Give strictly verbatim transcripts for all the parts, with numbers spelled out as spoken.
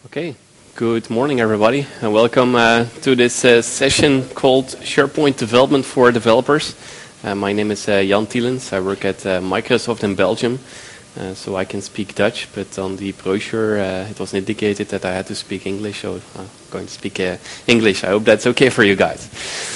Okay, good morning everybody and welcome uh, to this uh, session called SharePoint Development for Developers. Uh, my name is uh, Jan Tielens. I work at uh, Microsoft in Belgium, uh, so I can speak Dutch, but on the brochure uh, it was indicated that I had to speak English, so I'm going to speak uh, English. I hope that's okay for you guys.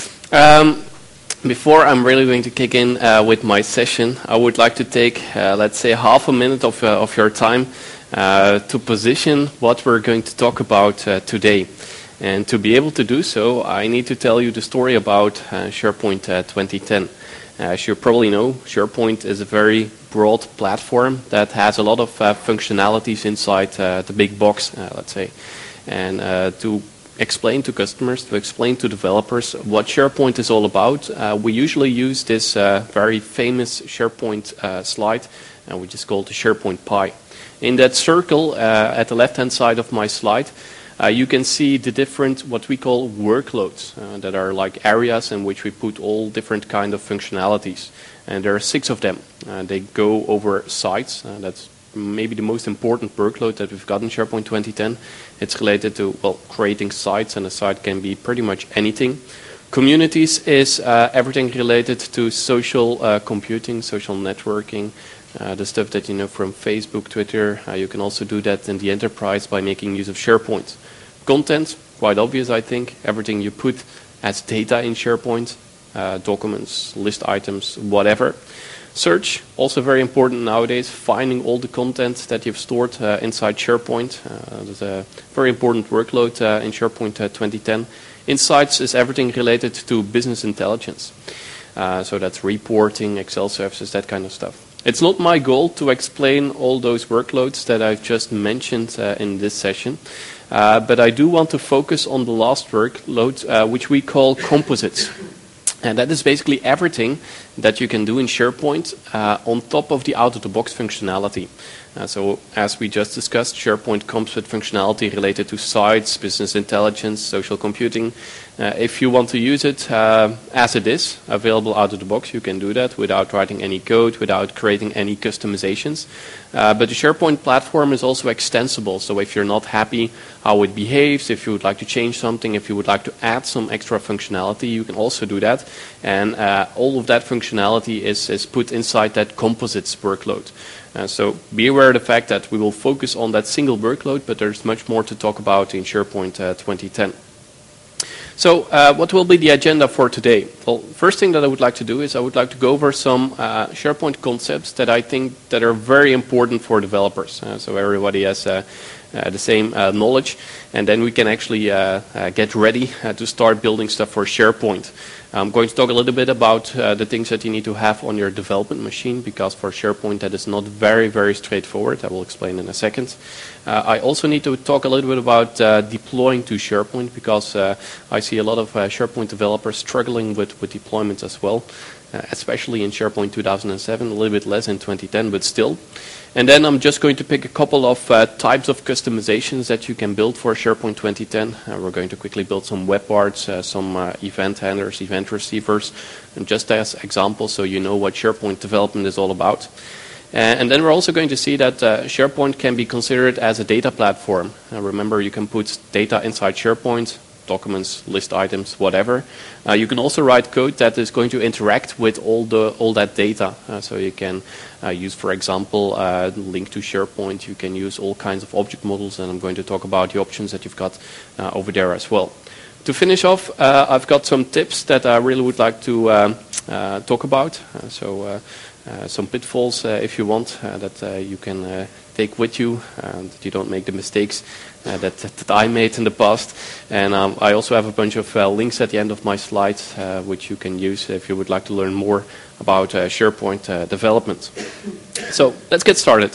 Um, Before I'm really going to kick in uh, with my session, I would like to take, uh, let's say, half a minute of, uh, of your time uh, to position what we're going to talk about uh, today. And to be able to do so, I need to tell you the story about uh, SharePoint uh, twenty ten. Uh, as you probably know, SharePoint is a very broad platform that has a lot of uh, functionalities inside uh, the big box, uh, let's say. And uh, to explain to customers, to explain to developers what SharePoint is all about, uh, we usually use this uh, very famous SharePoint uh, slide, uh, which is called the SharePoint pie. In that circle uh, at the left-hand side of my slide, uh, you can see the different, what we call workloads, uh, that are like areas in which we put all different kind of functionalities. And there are six of them. Uh, they go over sites. Uh, that's maybe the most important workload that we've got in SharePoint twenty ten. It's related to, well, creating sites, and a site can be pretty much anything. Communities is uh, everything related to social uh, computing, social networking, uh, the stuff that you know from Facebook, Twitter. Uh, you can also do that in the enterprise by making use of SharePoint. Content, quite obvious, I think. Everything you put as data in SharePoint, uh, documents, list items, whatever. Search, also very important nowadays, finding all the content that you've stored uh, inside SharePoint. Uh, there's a very important workload uh, in SharePoint uh, twenty ten. Insights is everything related to business intelligence. Uh, so that's reporting, Excel services, that kind of stuff. It's not my goal to explain all those workloads that I've just mentioned uh, in this session, uh, but I do want to focus on the last workload, uh, which we call composites. And that is basically everything that you can do in SharePoint uh, on top of the out-of-the-box functionality. Uh, so as we just discussed, SharePoint comes with functionality related to sites, business intelligence, social computing. Uh, if you want to use it uh, as it is, available out of the box, you can do that without writing any code, without creating any customizations. Uh, but the SharePoint platform is also extensible, so if you're not happy how it behaves, if you would like to change something, if you would like to add some extra functionality, you can also do that. And uh, all of that functionality is, is put inside that composites workload. Uh, so be aware of the fact that we will focus on that single workload, but there's much more to talk about in SharePoint uh, twenty ten. So uh, what will be the agenda for today? Well, first thing that I would like to do is I would like to go over some uh, SharePoint concepts that I think that are very important for developers. Uh, so everybody has uh, uh, the same uh, knowledge, and then we can actually uh, uh, get ready uh, to start building stuff for SharePoint. I'm going to talk a little bit about uh, the things that you need to have on your development machine, because for SharePoint that is not very, very straightforward. I will explain in a second. Uh, I also need to talk a little bit about uh, deploying to SharePoint, because uh, I see a lot of uh, SharePoint developers struggling with, with deployments as well, uh, especially in SharePoint two thousand seven, a little bit less in twenty ten, but still. And then I'm just going to pick a couple of uh, types of customizations that you can build for SharePoint twenty ten. Uh, we're going to quickly build some web parts, uh, some uh, event handlers, event receivers, and just as examples so you know what SharePoint development is all about. Uh, and then we're also going to see that uh, SharePoint can be considered as a data platform. Uh, remember, you can put data inside SharePoint, documents, list items, whatever. Uh, you can also write code that is going to interact with all the all that data. Uh, so you can uh, use, for example, uh, link to SharePoint. You can use all kinds of object models, and I'm going to talk about the options that you've got uh, over there as well. To finish off, uh, I've got some tips that I really would like to um, uh, talk about. Uh, so uh, uh, some pitfalls, uh, if you want, uh, that uh, you can uh, take with you, and that you don't make the mistakes Uh, that, that I made in the past. And um, I also have a bunch of uh, links at the end of my slides uh, which you can use if you would like to learn more about uh, SharePoint uh, development. So let's get started.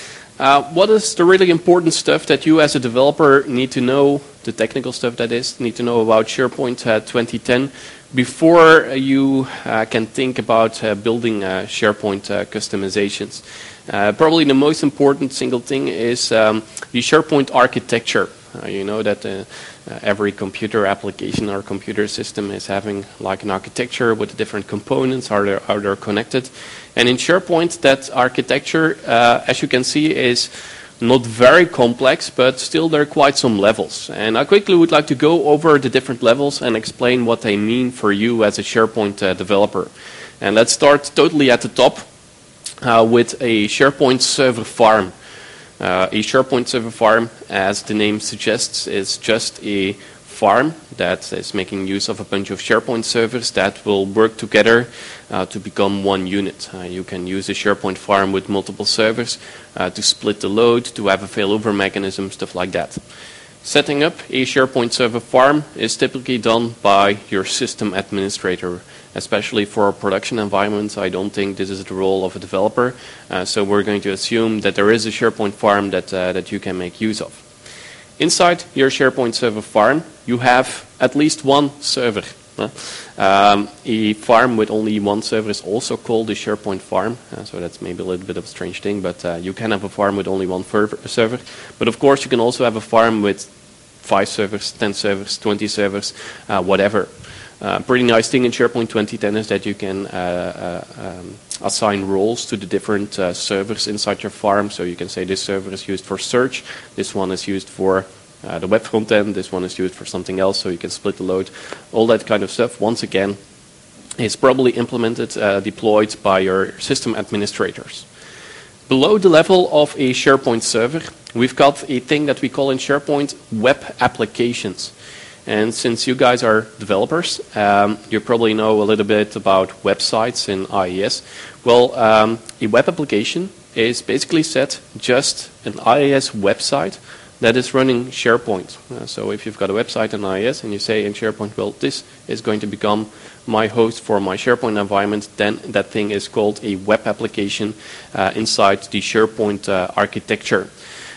Uh, what is the really important stuff that you as a developer need to know, the technical stuff that is, need to know about SharePoint uh, twenty ten before you uh, can think about uh, building uh, SharePoint uh, customizations? Uh, probably the most important single thing is um, the SharePoint architecture. Uh, you know that uh, uh, every computer application or computer system is having like an architecture with different components, how they're, how they're connected. And in SharePoint, that architecture, uh, as you can see, is Not very complex, but still there are quite some levels. And I quickly would like to go over the different levels and explain what they mean for you as a SharePoint uh, developer. And let's start totally at the top uh, with a SharePoint server farm. Uh, a SharePoint server farm, as the name suggests, is just a farm that is making use of a bunch of SharePoint servers that will work together uh, to become one unit. Uh, you can use a SharePoint farm with multiple servers uh, to split the load, to have a failover mechanism, stuff like that. Setting up a SharePoint server farm is typically done by your system administrator, especially for production environments. I don't think this is the role of a developer, uh, so we're going to assume that there is a SharePoint farm that, uh, that you can make use of. Inside your SharePoint server farm, you have at least one server. Um, a farm with only one server is also called a SharePoint farm, uh, so that's maybe a little bit of a strange thing, but uh, you can have a farm with only one server. But of course, you can also have a farm with five servers, ten servers, twenty servers, uh, whatever. Uh, pretty nice thing in SharePoint twenty ten is that you can uh, uh, um, assign roles to the different uh, servers inside your farm. So you can say this server is used for search, this one is used for uh, the web front end, this one is used for something else, so you can split the load. All that kind of stuff, once again, is probably implemented, uh, deployed by your system administrators. Below the level of a SharePoint server, we've got a thing that we call in SharePoint web applications. And since you guys are developers, um, you probably know a little bit about websites in I I S. Well, um, a web application is basically set just an I I S website that is running SharePoint. Uh, so if you've got a website in I I S and you say in SharePoint, well, this is going to become my host for my SharePoint environment, then that thing is called a web application uh, inside the SharePoint uh, architecture.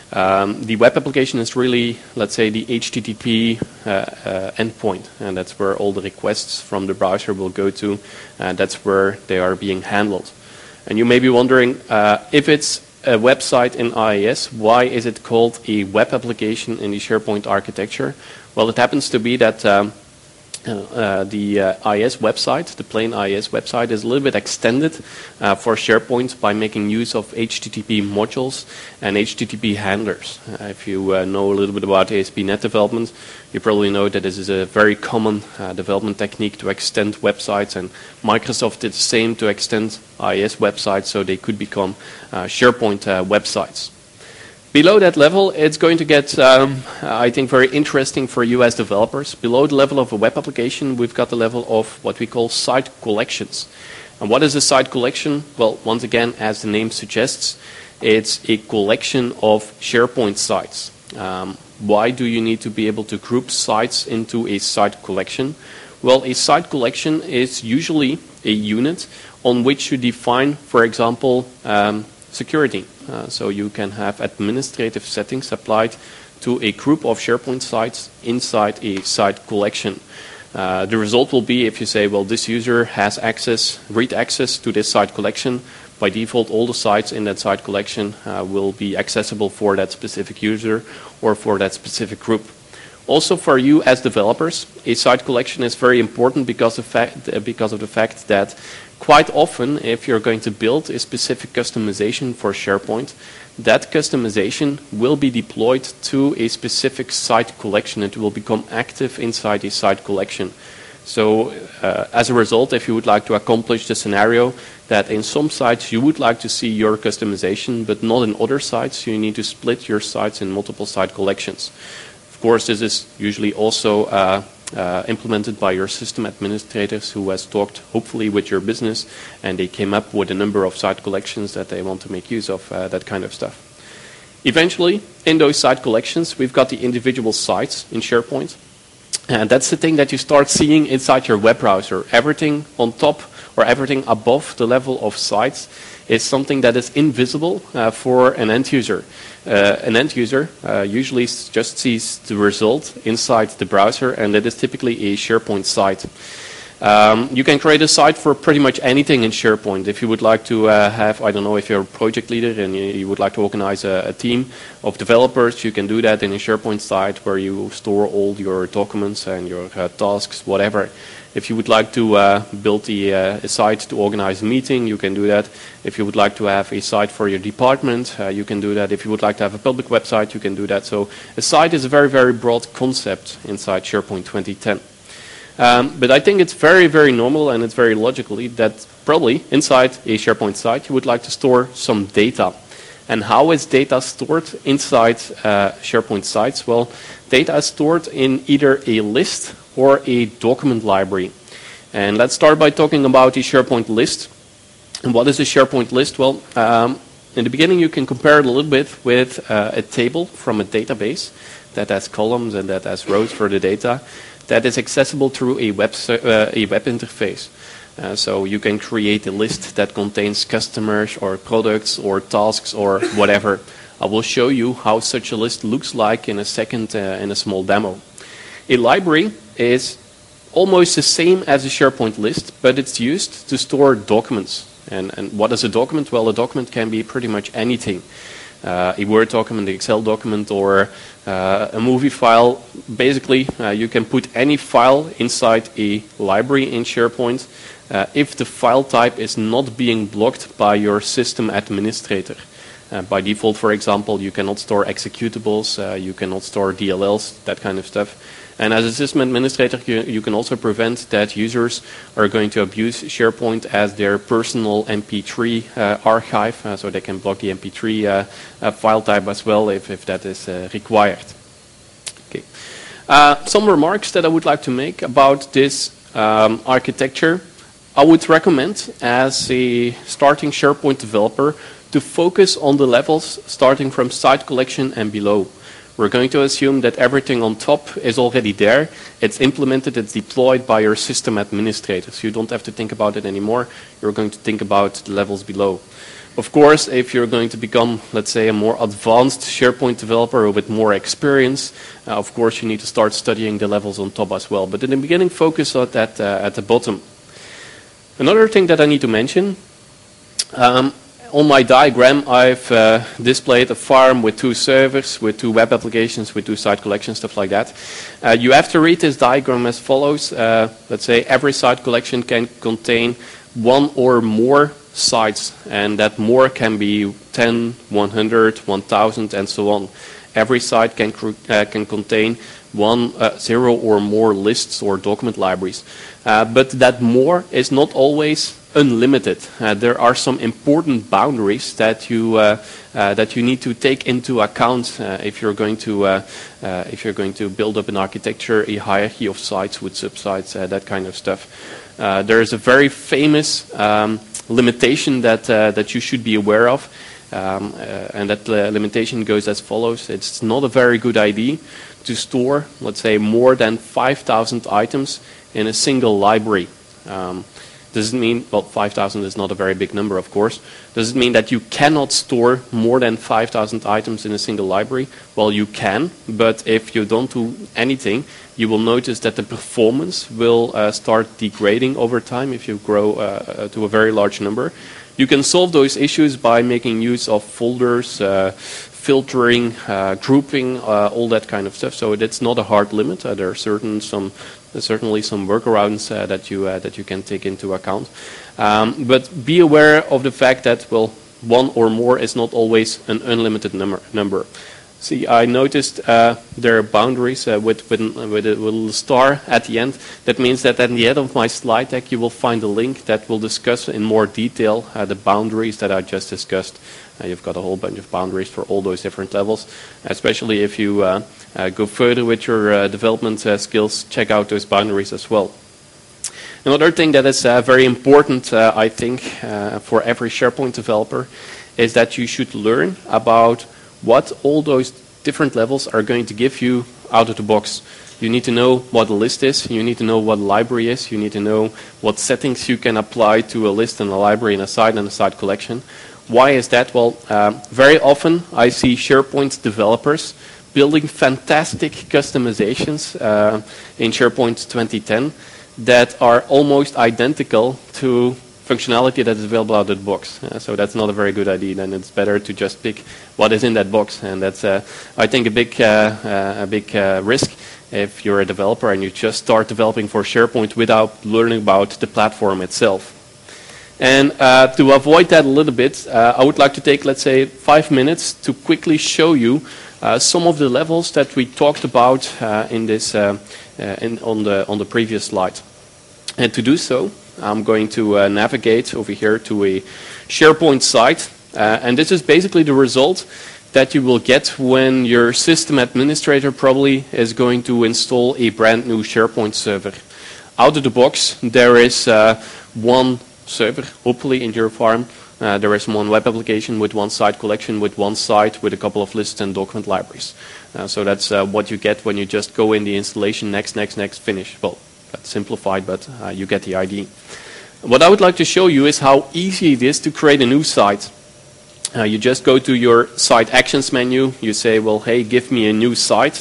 Um, the web application is really, let's say, the H T T P uh, uh, endpoint, and that's where all the requests from the browser will go to, and that's where they are being handled. And you may be wondering, uh, if it's a website in I I S, why is it called a web application in the SharePoint architecture? Well, it happens to be that um, Uh, uh, the uh, I I S website, the plain I I S website, is a little bit extended uh, for SharePoint by making use of H T T P modules and H T T P handlers. Uh, if you uh, know a little bit about A S P dot NET development, you probably know that this is a very common uh, development technique to extend websites, and Microsoft did the same to extend I I S websites so they could become uh, SharePoint uh, websites. Below that level, it's going to get, um, I think, very interesting for you as developers. Below the level of a web application, we've got the level of what we call site collections. And what is a site collection? Well, once again, as the name suggests, it's a collection of SharePoint sites. Um, why do you need to be able to group sites into a site collection? Well, a site collection is usually a unit on which you define, for example, um, security. Uh, so you can have administrative settings applied to a group of SharePoint sites inside a site collection. Uh, the result will be if you say, well, this user has access, read access to this site collection, by default all the sites in that site collection uh, will be accessible for that specific user or for that specific group. Also for you as developers, a site collection is very important because of, fact, uh, because of the fact that quite often, if you're going to build a specific customization for SharePoint, that customization will be deployed to a specific site collection. It will become active inside a site collection. So uh, as a result, if you would like to accomplish the scenario that in some sites you would like to see your customization, but not in other sites, you need to split your sites in multiple site collections. Of course, this is usually also uh, uh, implemented by your system administrators who has talked, hopefully, with your business, and they came up with a number of site collections that they want to make use of, uh, that kind of stuff. Eventually, in those site collections, we've got the individual sites in SharePoint. And that's the thing that you start seeing inside your web browser. Everything on top or everything above the level of sites is something that is invisible uh, for an end user. Uh, an end user uh, usually just sees the result inside the browser, and that is typically a SharePoint site. Um, you can create a site for pretty much anything in SharePoint. If you would like to uh, have, I don't know, if you're a project leader and you, you would like to organize a, a team of developers, you can do that in a SharePoint site where you store all your documents and your uh, tasks, whatever. If you would like to uh, build a, uh, a site to organize a meeting, you can do that. If you would like to have a site for your department, uh, you can do that. If you would like to have a public website, you can do that. So a site is a very, very broad concept inside SharePoint twenty ten. Um, but I think it's very, very normal and it's very logically that probably inside a SharePoint site you would like to store some data. And how is data stored inside uh, SharePoint sites? Well, data is stored in either a list or a document library. And let's start by talking about the SharePoint list. And what is a SharePoint list? Well, um, in the beginning you can compare it a little bit with uh, a table from a database that has columns and that has rows for the data that is accessible through a web, uh, a web interface. Uh, so you can create a list that contains customers or products or tasks or whatever. I will show you how such a list looks like in a second uh, in a small demo. A library is almost the same as a SharePoint list, but it's used to store documents. And, and what is a document? Well, a document can be pretty much anything. Uh, a Word document, an Excel document, or uh, a movie file. Basically, uh, you can put any file inside a library in SharePoint uh, if the file type is not being blocked by your system administrator. Uh, by default, for example, you cannot store executables, uh, you cannot store D L Ls, that kind of stuff. And as a system administrator, you, you can also prevent that users are going to abuse SharePoint as their personal M P three uh, archive, uh, so they can block the M P three uh, uh, file type as well if, if that is uh, required. Okay. Uh, some remarks that I would like to make about this um, architecture. I would recommend, as a starting SharePoint developer, to focus on the levels starting from site collection and below. We're going to assume that everything on top is already there. It's implemented, it's deployed by your system administrator. So you don't have to think about it anymore. You're going to think about the levels below. Of course, if you're going to become, let's say, a more advanced SharePoint developer with more experience, uh, of course you need to start studying the levels on top as well. But in the beginning, focus on that uh, at the bottom. Another thing that I need to mention, um, on my diagram, I've uh, displayed a farm with two servers, with two web applications, with two site collections, stuff like that. Uh, you have to read this diagram as follows. Uh, let's say every site collection can contain one or more sites, and that more can be ten, one hundred, one thousand, and so on. Every site can, uh, can contain one, uh, zero or more lists or document libraries. Uh, but that more is not always unlimited. Uh, there are some important boundaries that you uh, uh, that you need to take into account uh, if you're going to uh, uh, if you're going to build up an architecture, a hierarchy of sites with subsites, uh, that kind of stuff. Uh, there is a very famous um, limitation that uh, that you should be aware of, um, uh, and that uh, limitation goes as follows: it's not a very good idea to store, let's say, more than five thousand items in a single library. Um, Does it mean, well, five thousand is not a very big number, of course. Does it mean that you cannot store more than five thousand items in a single library? Well, you can, but if you don't do anything, you will notice that the performance will uh, start degrading over time if you grow uh, to a very large number. You can solve those issues by making use of folders, uh, filtering, uh, grouping, uh, all that kind of stuff. So it's not a hard limit. Uh, there are certain some There's certainly some workarounds uh, that you uh, that you can take into account, um, but be aware of the fact that, well, one or more is not always an unlimited number. Number. See, I noticed uh, there are boundaries uh, with with, with a little star at the end. That means that at the end of my slide deck, you will find a link that will discuss in more detail uh, the boundaries that I just discussed. Uh, you've got a whole bunch of boundaries for all those different levels, especially if you uh, uh, go further with your uh, development uh, skills, check out those boundaries as well. Another thing that is uh, very important, uh, I think, uh, for every SharePoint developer is that you should learn about what all those different levels are going to give you out of the box. You need to know what a list is, you need to know what a library is, you need to know what settings you can apply to a list and a library and a site and a site collection. Why is that? Well, um, very often I see SharePoint developers building fantastic customizations uh, in SharePoint twenty ten that are almost identical to functionality that is available out of the box. Uh, so that's not a very good idea. Then it's better to just pick what is in that box, and that's, uh, I think, a big, uh, uh, a big uh, risk if you're a developer and you just start developing for SharePoint without learning about the platform itself. And uh, to avoid that a little bit, uh, I would like to take, let's say, five minutes to quickly show you uh, some of the levels that we talked about uh, in this, uh, uh, in, on the on the previous slide. And to do so, I'm going to uh, navigate over here to a SharePoint site, uh, and this is basically the result that you will get when your system administrator probably is going to install a brand new SharePoint server. Out of the box, there is uh, one server, hopefully in your farm. Uh, there is one web application with one site collection, with one site, with a couple of lists and document libraries. Uh, so that's uh, what you get when you just go in the installation, next, next, next, finish. Well, that's simplified, but uh, you get the idea. What I would like to show you is how easy it is to create a new site. Uh, you just go to your site actions menu, you say, well, hey, give me a new site.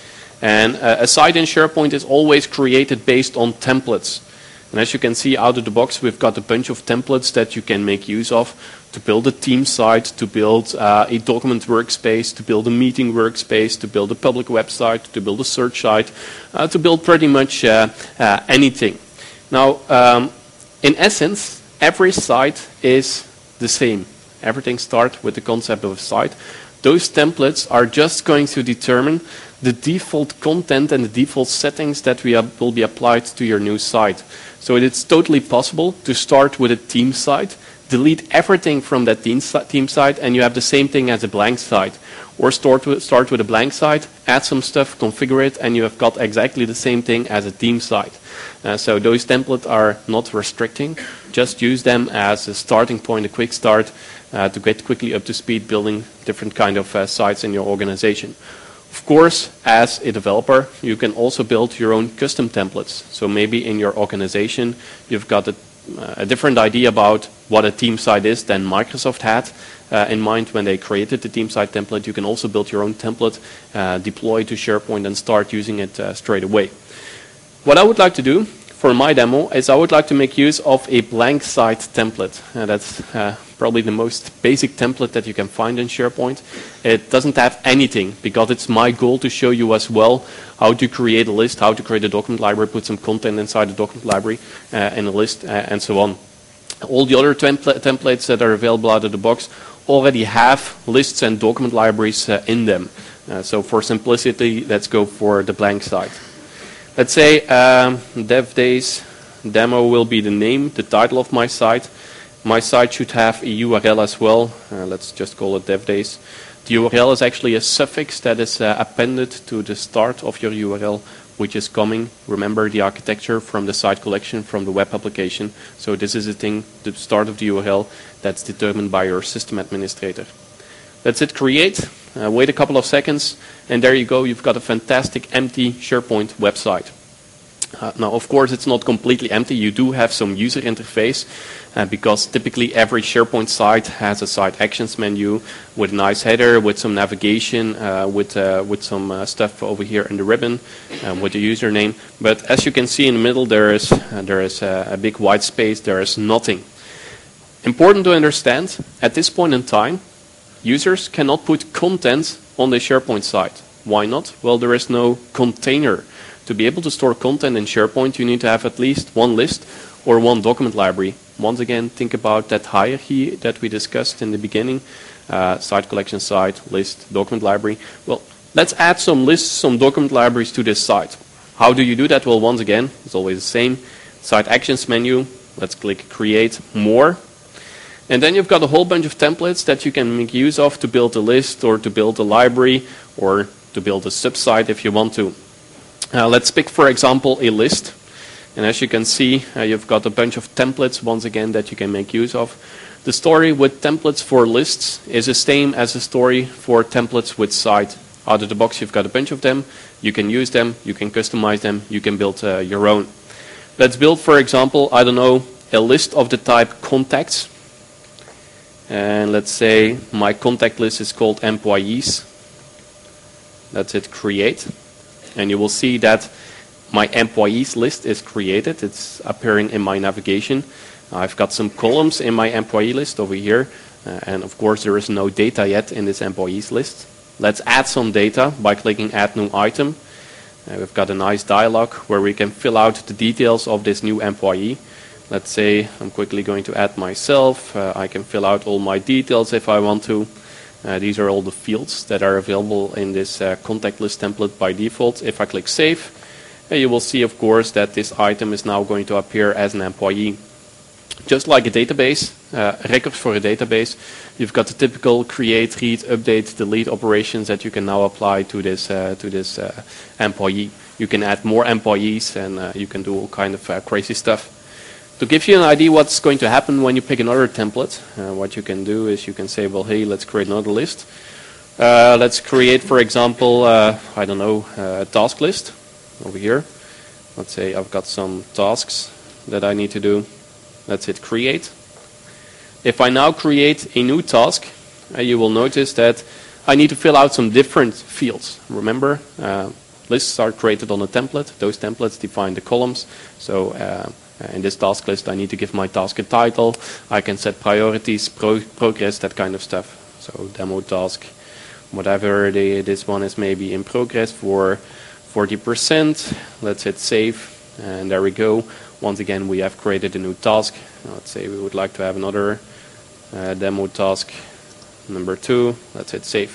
And uh, a site in SharePoint is always created based on templates. And as you can see out of the box, we've got a bunch of templates that you can make use of to build a team site, to build uh, a document workspace, to build a meeting workspace, to build a public website, to build a search site, uh, to build pretty much uh, uh, anything. Now, um, in essence, every site is the same. Everything starts with the concept of a site. Those templates are just going to determine the default content and the default settings that we will be applied to your new site. So it's totally possible to start with a team site, delete everything from that team, team site, and you have the same thing as a blank site. Or start with, start with a blank site, add some stuff, configure it, and you have got exactly the same thing as a team site. Uh, so those templates are not restricting. Just use them as a starting point, a quick start, uh, to get quickly up to speed building different kind of uh, sites in your organization. Of course, as a developer, you can also build your own custom templates. So maybe in your organization, you've got a, a different idea about what a team site is than Microsoft had uh, in mind when they created the team site template. You can also build your own template, uh, deploy to SharePoint, and start using it uh, straight away. What I would like to do for my demo is I would like to make use of a blank site template. Uh, that's uh, probably the most basic template that you can find in SharePoint. It doesn't have anything because it's my goal to show you as well how to create a list, how to create a document library, put some content inside the document library uh, in a list, uh, and so on. All the other templ templates that are available out of the box already have lists and document libraries uh, in them. Uh, so for simplicity, let's go for the blank site. Let's say um, Dev Days demo will be the name, the title of my site. My site should have a U R L as well. Uh, let's just call it Dev Days. The U R L is actually a suffix that is uh, appended to the start of your U R L, which is coming. Remember the architecture from the site collection, from the web application. So this is a thing, the start of the U R L, that's determined by your system administrator. Let's hit create, uh, wait a couple of seconds, and there you go, you've got a fantastic empty SharePoint website. Uh, now, of course, it's not completely empty. You do have some user interface uh, because typically every SharePoint site has a site actions menu with a nice header, with some navigation, uh, with uh, with some uh, stuff over here in the ribbon, um, with the username. But as you can see in the middle, there is uh, there is uh, a big white space. There is nothing. Important to understand, at this point in time, users cannot put content on the SharePoint site. Why not? Well, there is no container. To be able to store content in SharePoint, you need to have at least one list or one document library. Once again, think about that hierarchy that we discussed in the beginning. Uh, site collection site, list, document library. Well, let's add some lists, some document libraries to this site. How do you do that? Well, once again, it's always the same. Site actions menu. Let's click create more. And then you've got a whole bunch of templates that you can make use of to build a list or to build a library or to build a sub-site if you want to. Uh, let's pick, for example, a list. And as you can see, uh, you've got a bunch of templates, once again, that you can make use of. The story with templates for lists is the same as the story for templates with site. Out of the box, you've got a bunch of them. You can use them, you can customize them, you can build uh, your own. Let's build, for example, I don't know, a list of the type contacts. And let's say my contact list is called employees. Let's hit create. And you will see that my employees list is created. It's appearing in my navigation. I've got some columns in my employee list over here. Uh, and of course, there is no data yet in this employees list. Let's add some data by clicking Add New Item. Uh, we've got a nice dialog where we can fill out the details of this new employee. Let's say I'm quickly going to add myself. Uh, I can fill out all my details if I want to. Uh, these are all the fields that are available in this uh, contact list template by default. If I click Save, uh, you will see, of course, that this item is now going to appear as an employee. Just like a database, uh, records for a database, you've got the typical create, read, update, delete operations that you can now apply to this uh, to this uh, employee. You can add more employees, and uh, you can do all kind of uh, crazy stuff. To give you an idea what's going to happen when you pick another template, uh, what you can do is you can say, well, hey, let's create another list. Uh, let's create, for example, uh, I don't know, uh, a task list over here. Let's say I've got some tasks that I need to do. Let's hit create. If I now create a new task, uh, you will notice that I need to fill out some different fields. Remember, uh, lists are created on a template. Those templates define the columns. So uh, in this task list, I need to give my task a title. I can set priorities, pro progress, that kind of stuff. So demo task, whatever the, this one is, maybe in progress for forty percent. Let's hit save, and there we go. Once again, we have created a new task. Let's say we would like to have another uh, demo task, number two. Let's hit save.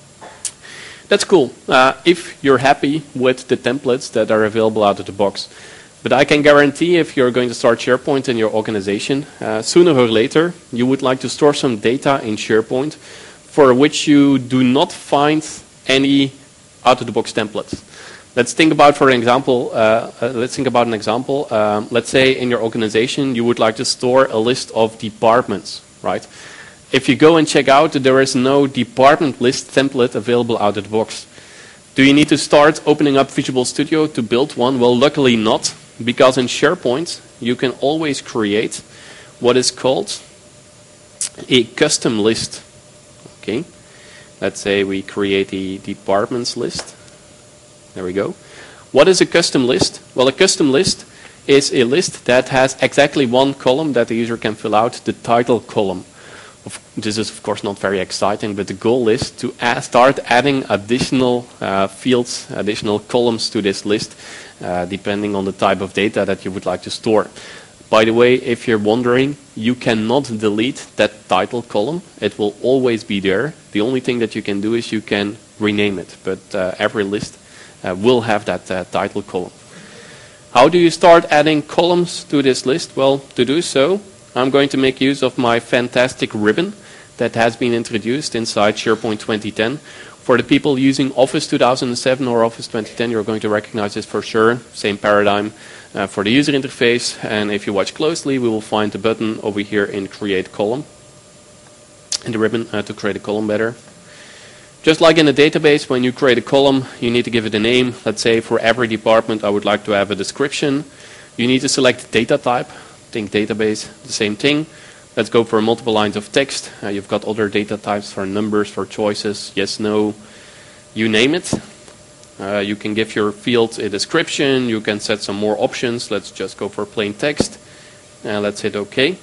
That's cool, uh, if you're happy with the templates that are available out of the box. But I can guarantee if you're going to start SharePoint in your organization, uh, sooner or later, you would like to store some data in SharePoint for which you do not find any out-of-the-box templates. Let's think about, for an example, uh, uh, let's think about an example. Um, let's say in your organization, you would like to store a list of departments, right? If you go and check out, there is no department list template available out of the box. Do you need to start opening up Visual Studio to build one? Well, luckily not. Because in SharePoint, you can always create what is called a custom list. Okay, let's say we create a departments list. There we go. What is a custom list? Well, a custom list is a list that has exactly one column that the user can fill out, the title column. This is, of course, not very exciting, but the goal is to add, start adding additional uh, fields, additional columns to this list, uh, depending on the type of data that you would like to store. By the way, if you're wondering, you cannot delete that title column. It will always be there. The only thing that you can do is you can rename it, but uh, every list uh, will have that uh, title column. How do you start adding columns to this list? Well, to do so, I'm going to make use of my fantastic ribbon that has been introduced inside SharePoint twenty ten. For the people using Office two thousand seven or Office twenty ten, you're going to recognize this for sure. Same paradigm uh, for the user interface. And if you watch closely, we will find the button over here in Create Column, in the ribbon uh, to create a column better. Just like in a database, when you create a column, you need to give it a name. Let's say for every department, I would like to have a description. You need to select data type. Think database, the same thing. Let's go for multiple lines of text. Uh, you've got other data types for numbers, for choices, yes, no, you name it. Uh, you can give your field a description. You can set some more options. Let's just go for plain text. Uh, let's hit OK.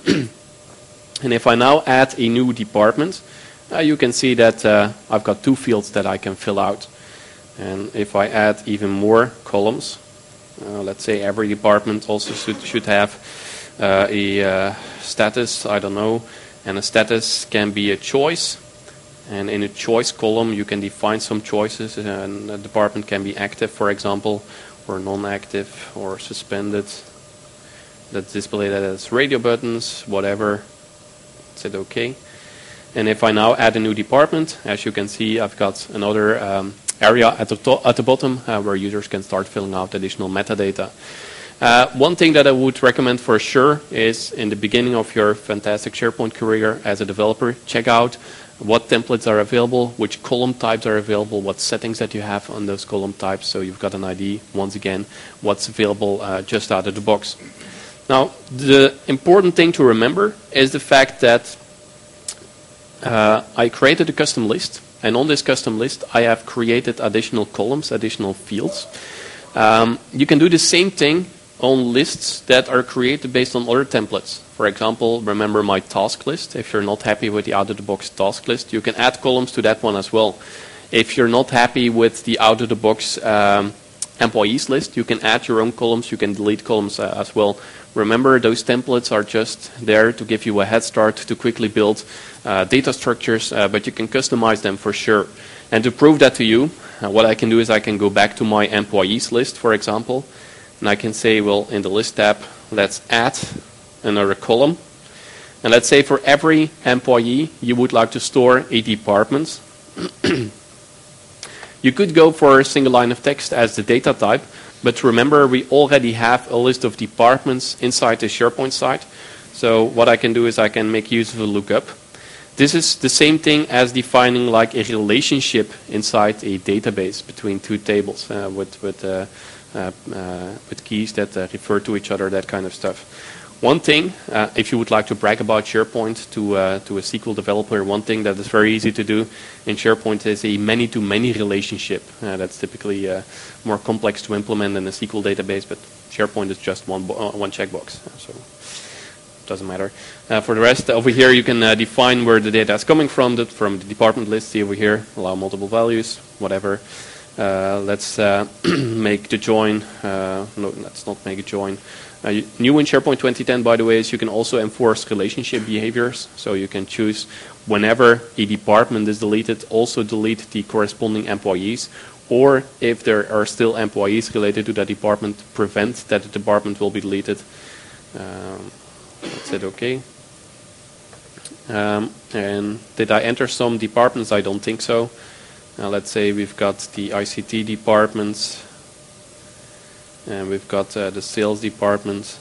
And if I now add a new department, uh, you can see that uh, I've got two fields that I can fill out. And if I add even more columns, Uh, let's say every department also should, should have uh, a uh, status, I don't know, and a status can be a choice. And in a choice column, you can define some choices, and a department can be active, for example, or non-active, or suspended. Let's display that as radio buttons, whatever. Let's hit OK. And if I now add a new department, as you can see, I've got another um, area at the, to at the bottom uh, where users can start filling out additional metadata. Uh, one thing that I would recommend for sure is in the beginning of your fantastic SharePoint career as a developer, check out what templates are available, which column types are available, what settings that you have on those column types, so you've got an idea, once again, what's available uh, just out of the box. Now, the important thing to remember is the fact that uh, I created a custom list, and on this custom list I have created additional columns, additional fields. Um, you can do the same thing on lists that are created based on other templates. For example, remember my task list. If you're not happy with the out-of-the-box task list, you can add columns to that one as well. If you're not happy with the out-of-the-box um, employees list, you can add your own columns. You can delete columns uh, as well. Remember, those templates are just there to give you a head start to quickly build uh, data structures, uh, but you can customize them for sure. And to prove that to you, uh, what I can do is I can go back to my employees list, for example, and I can say, well, in the list tab, let's add another column. And let's say for every employee, you would like to store a department. You could go for a single line of text as the data type, but remember, we already have a list of departments inside the SharePoint site. So what I can do is I can make use of a lookup. This is the same thing as defining like a relationship inside a database between two tables uh, with with, uh, uh, uh, with keys that uh, refer to each other, that kind of stuff. One thing, uh, if you would like to brag about SharePoint to uh, to a S Q L developer, one thing that is very easy to do in SharePoint is a many-to-many relationship. Uh, that's typically uh, more complex to implement than a S Q L database, but SharePoint is just one bo uh, one checkbox, so it doesn't matter. Uh, for the rest, over here you can uh, define where the data is coming from, that from the department list. See over here, allow multiple values, whatever. Uh, let's uh, make the join. Uh, no, let's not make a join. Uh, new in SharePoint twenty ten, by the way, is you can also enforce relationship behaviors. So you can choose whenever a department is deleted, also delete the corresponding employees. Or if there are still employees related to that department, prevent that the department will be deleted. Um, let's hit OK. Um, and did I enter some departments? I don't think so. Uh, let's say we've got the I C T departments. And we've got uh, the sales department.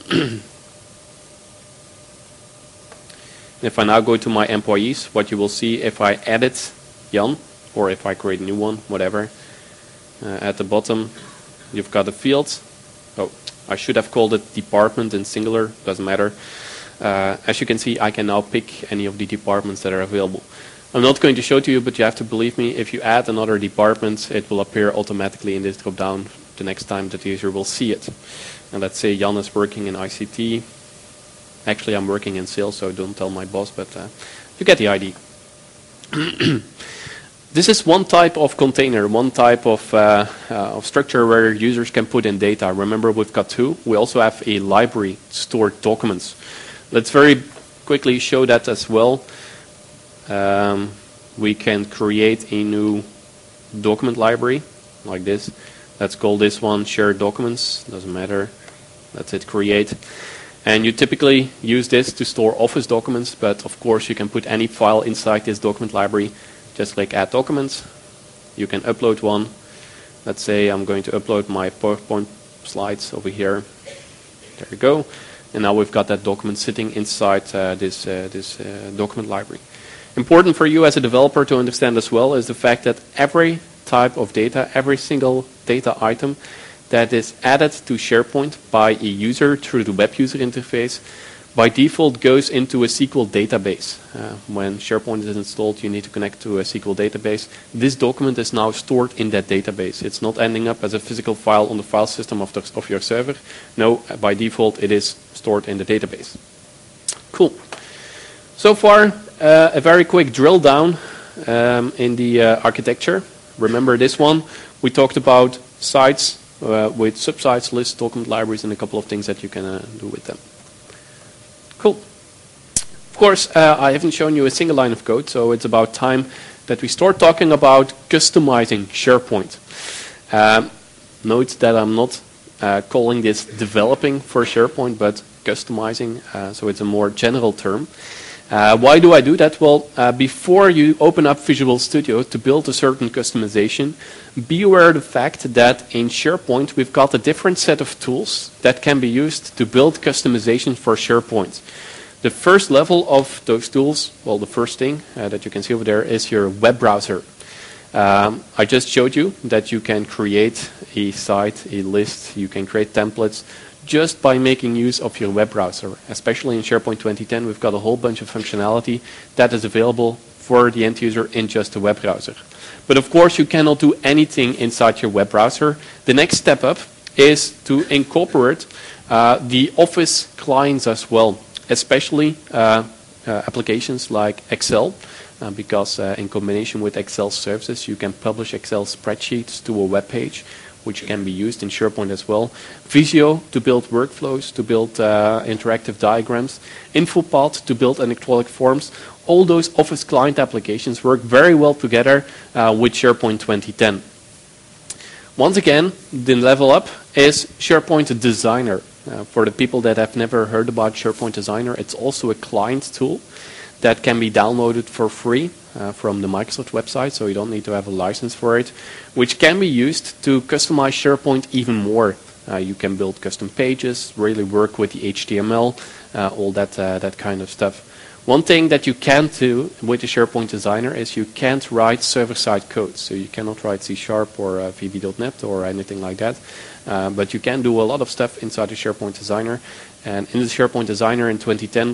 If I now go to my employees, what you will see if I edit Jan, or if I create a new one, whatever, uh, at the bottom you've got a field. Oh, I should have called it department in singular, doesn't matter. Uh, as you can see, I can now pick any of the departments that are available. I'm not going to show to you, but you have to believe me, if you add another department, it will appear automatically in this drop down the next time that the user will see it. And let's say Jan is working in I C T. Actually, I'm working in sales, so don't tell my boss, but uh, you get the idea. This is one type of container, one type of, uh, uh, of structure where users can put in data. Remember, we've got two. We also have a library to store documents. Let's very quickly show that as well. Um, we can create a new document library like this. Let's call this one shared documents, doesn't matter. Let's hit create. And you typically use this to store Office documents, but of course you can put any file inside this document library. Just click add documents. You can upload one. Let's say I'm going to upload my PowerPoint slides over here. There we go. And now we've got that document sitting inside uh, this, uh, this uh, document library. Important for you as a developer to understand as well is the fact that every type of data, every single data item that is added to SharePoint by a user through the web user interface, by default goes into a S Q L database. Uh, when SharePoint is installed, you need to connect to a S Q L database. This document is now stored in that database. It's not ending up as a physical file on the file system of, the, of your server. No, by default, it is stored in the database. Cool. So far, uh, a very quick drill down um, in the uh, architecture. Remember this one? We talked about sites uh, with subsites, lists, document libraries, and a couple of things that you can uh, do with them. Cool. Of course, uh, I haven't shown you a single line of code, so it's about time that we start talking about customizing SharePoint. Um, note that I'm not uh, calling this developing for SharePoint, but customizing, uh, so it's a more general term. Uh, why do I do that? Well, uh, before you open up Visual Studio to build a certain customization, be aware of the fact that in SharePoint we've got a different set of tools that can be used to build customization for SharePoint. The first level of those tools, well, the first thing uh, that you can see over there is your web browser. Um, I just showed you that you can create a site, a list, you can create templates, just by making use of your web browser. Especially in SharePoint twenty ten, we've got a whole bunch of functionality that is available for the end user in just a web browser. But of course, you cannot do anything inside your web browser. The next step up is to incorporate uh, the Office clients as well, especially uh, uh, applications like Excel, uh, because uh, in combination with Excel services, you can publish Excel spreadsheets to a web page, which can be used in SharePoint as well. Visio to build workflows, to build uh, interactive diagrams. Infopath to build electronic forms. All those Office client applications work very well together uh, with SharePoint twenty ten. Once again, the level up is SharePoint Designer. Uh, for the people that have never heard about SharePoint Designer, it's also a client tool that can be downloaded for free uh, from the Microsoft website, so you don't need to have a license for it, which can be used to customize SharePoint even more. Uh, you can build custom pages, really work with the H T M L, uh, all that, uh, that kind of stuff. One thing that you can't do with the SharePoint Designer is you can't write server-side code. So you cannot write C Sharp or uh, V B dot net or anything like that. Uh, but you can do a lot of stuff inside the SharePoint Designer. And in the SharePoint Designer in twenty ten,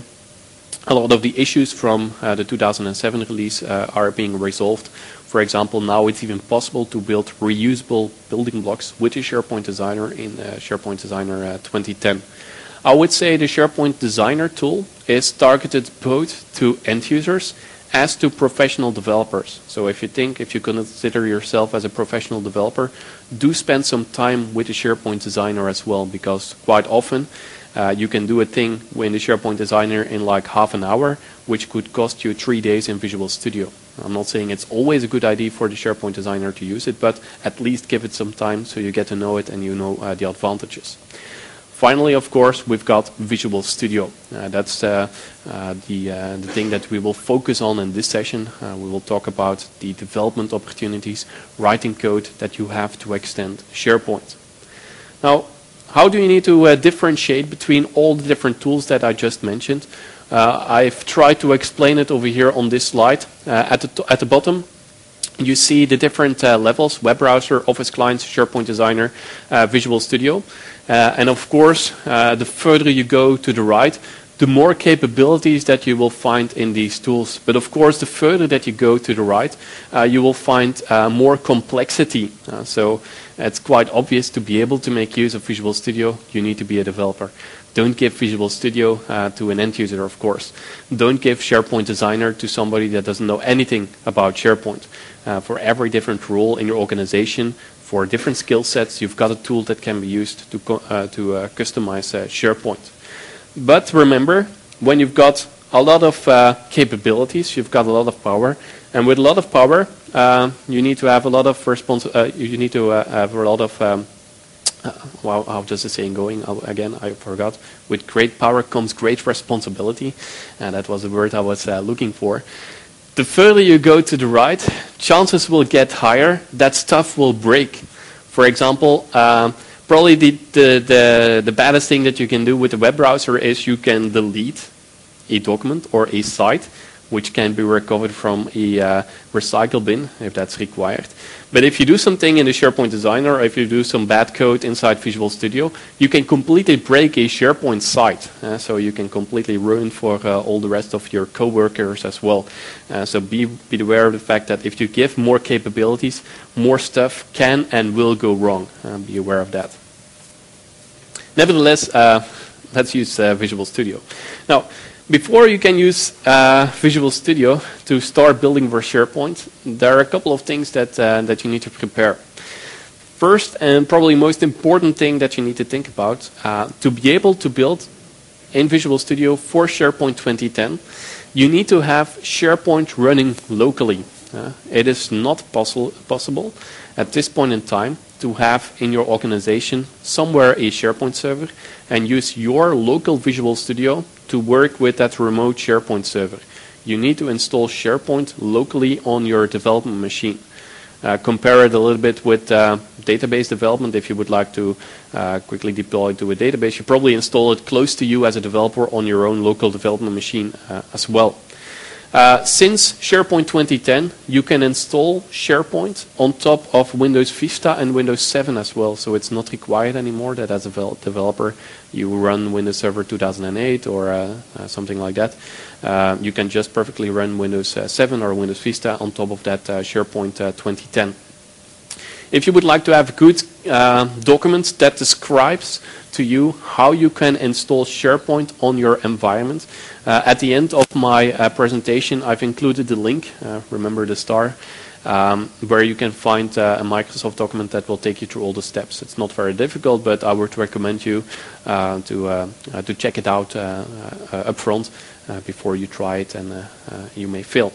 a lot of the issues from uh, the two thousand seven release uh, are being resolved. For example, now it's even possible to build reusable building blocks with the SharePoint Designer in uh, SharePoint Designer uh, twenty ten. I would say the SharePoint Designer tool is targeted both to end users as to professional developers. So if you think, if you consider yourself as a professional developer, do spend some time with the SharePoint Designer as well, because quite often uh, you can do a thing in the SharePoint Designer in like half an hour, which could cost you three days in Visual Studio. I'm not saying it's always a good idea for the SharePoint Designer to use it, but at least give it some time so you get to know it and you know uh, the advantages. Finally, of course, we've got Visual Studio. Uh, that's uh, uh, the, uh, the thing that we will focus on in this session. Uh, we will talk about the development opportunities, writing code that you have to extend SharePoint. Now, how do you need to uh, differentiate between all the different tools that I just mentioned? Uh, I've tried to explain it over here on this slide. Uh, at, the at the bottom, you see the different uh, levels: web browser, Office clients, SharePoint Designer, uh, Visual Studio. Uh, and of course, uh, the further you go to the right, the more capabilities that you will find in these tools. But of course, the further that you go to the right, uh, you will find uh, more complexity. Uh, so it's quite obvious, to be able to make use of Visual Studio, you need to be a developer. Don't give Visual Studio uh, to an end user, of course. Don't give SharePoint Designer to somebody that doesn't know anything about SharePoint. Uh, for every different role in your organization, for different skill sets, you've got a tool that can be used to, co uh, to uh, customize uh, SharePoint. But remember, when you've got a lot of uh, capabilities, you've got a lot of power, and with a lot of power, uh, you need to have a lot of respons uh, you need to uh, have a lot of um, uh, well, how does the saying going? I'll, again, I forgot. With great power comes great responsibility, and that was the word I was uh, looking for. The further you go to the right, chances will get higher that stuff will break. For example, um, probably the, the, the, the baddest thing that you can do with the web browser is you can delete a document or a site, which can be recovered from a uh, recycle bin if that's required. But if you do something in the SharePoint Designer, or if you do some bad code inside Visual Studio, you can completely break a SharePoint site. Uh, so you can completely ruin for uh, all the rest of your coworkers as well. Uh, so be, be aware of the fact that if you give more capabilities, more stuff can and will go wrong. Uh, be aware of that. Nevertheless, uh, let's use uh, Visual Studio. Now, before you can use uh, Visual Studio to start building for SharePoint, there are a couple of things that, uh, that you need to prepare. First, and probably most important thing that you need to think about, uh, to be able to build in Visual Studio for SharePoint twenty ten, you need to have SharePoint running locally. Uh, it is not possible possible at this point in time to have in your organization somewhere a SharePoint server and use your local Visual Studio to work with that remote SharePoint server. You need to install SharePoint locally on your development machine. Uh, compare it a little bit with uh, database development. If you would like to uh, quickly deploy to a database, you probably install it close to you as a developer on your own local development machine uh, as well. Uh, since SharePoint twenty ten, you can install SharePoint on top of Windows Vista and Windows seven as well. So it's not required anymore that as a developer you run Windows Server two thousand eight or uh, uh, something like that. Uh, you can just perfectly run Windows uh, seven or Windows Vista on top of that uh, SharePoint uh, twenty ten. If you would like to have a good uh, document that describes to you how you can install SharePoint on your environment, uh, at the end of my uh, presentation I've included the link, uh, remember the star, um, where you can find uh, a Microsoft document that will take you through all the steps. It's not very difficult, but I would recommend you uh, to, uh, uh, to check it out uh, uh, up front uh, before you try it, and uh, uh, you may fail.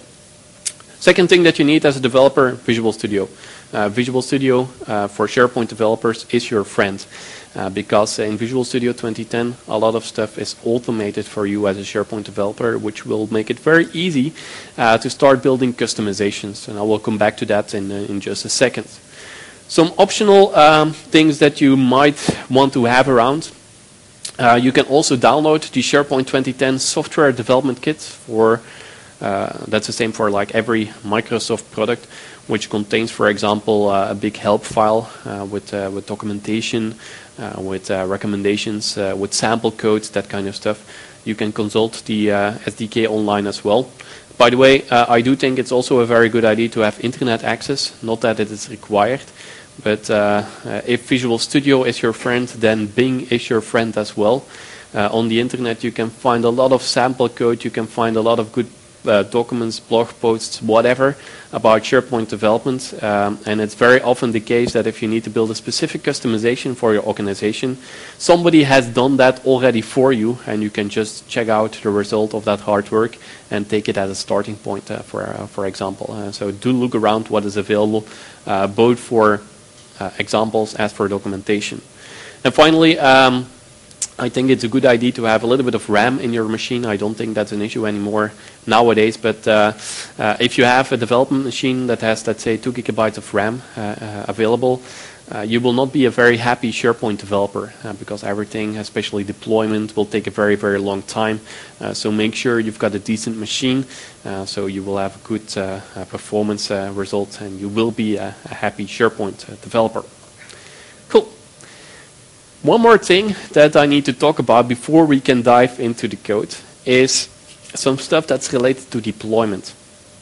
Second thing that you need as a developer, Visual Studio. Uh, Visual Studio uh, for SharePoint developers is your friend, uh, because in Visual Studio twenty ten a lot of stuff is automated for you as a SharePoint developer, which will make it very easy uh, to start building customizations, and I will come back to that in, uh, in just a second. Some optional um, things that you might want to have around. Uh, you can also download the SharePoint twenty ten software development kit for Uh, that's the same for like every Microsoft product, which contains, for example, uh, a big help file uh, with uh, with documentation, uh, with uh, recommendations, uh, with sample codes, that kind of stuff. You can consult the uh, S D K online as well. By the way, uh, I do think it's also a very good idea to have internet access. Not that it is required, but uh, uh, if Visual Studio is your friend, then Bing is your friend as well. Uh, on the internet, you can find a lot of sample code. You can find a lot of good Uh, documents, blog posts, whatever about SharePoint development, um, and it's very often the case that if you need to build a specific customization for your organization, somebody has done that already for you, and you can just check out the result of that hard work and take it as a starting point, uh, for uh, for example. Uh, so do look around what is available, uh, both for uh, examples as for documentation. And finally, um, I think it's a good idea to have a little bit of RAM in your machine. I don't think that's an issue anymore nowadays, but uh, uh, if you have a development machine that has, let's say, two gigabytes of RAM uh, uh, available, uh, you will not be a very happy SharePoint developer, uh, because everything, especially deployment, will take a very, very long time. Uh, so make sure you've got a decent machine, uh, so you will have a good uh, uh, performance uh, result, and you will be a, a happy SharePoint uh, developer. Cool. One more thing that I need to talk about before we can dive into the code is some stuff that's related to deployment.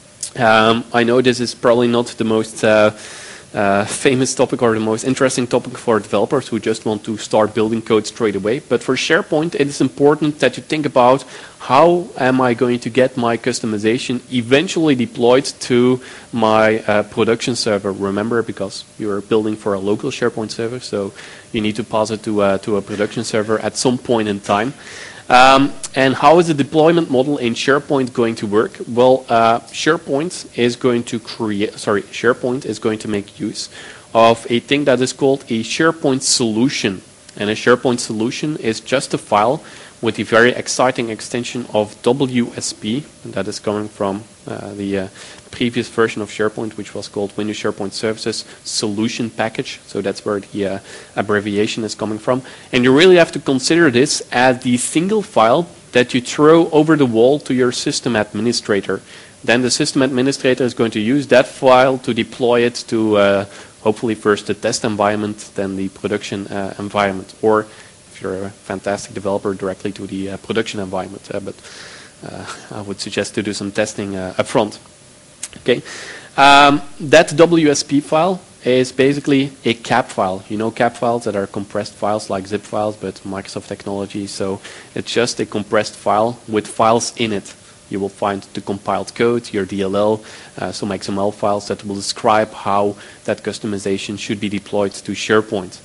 Um, I know this is probably not the most uh, uh, famous topic or the most interesting topic for developers who just want to start building code straight away, but for SharePoint it is important that you think about how am I going to get my customization eventually deployed to my uh, production server. Remember, because you're building for a local SharePoint server, so you need to pass it to, uh, to a production server at some point in time. Um, and how is the deployment model in SharePoint going to work? Well, uh, SharePoint is going to create, sorry, SharePoint is going to make use of a thing that is called a SharePoint solution. And a SharePoint solution is just a file with the very exciting extension of W S P, and that is coming from uh, the uh, previous version of SharePoint, which was called Windows SharePoint Services Solution Package. So that's where the uh, abbreviation is coming from. And you really have to consider this as the single file that you throw over the wall to your system administrator. Then the system administrator is going to use that file to deploy it to uh, hopefully first the test environment, then the production uh, environment, or if you're a fantastic developer, directly to the uh, production environment. Uh, but uh, I would suggest to do some testing uh, up front. Okay, um, that W S P file is basically a cap file. You know cap files that are compressed files like zip files, but Microsoft technology. So it's just a compressed file with files in it. You will find the compiled code, your D L L, uh, some X M L files that will describe how that customization should be deployed to SharePoint.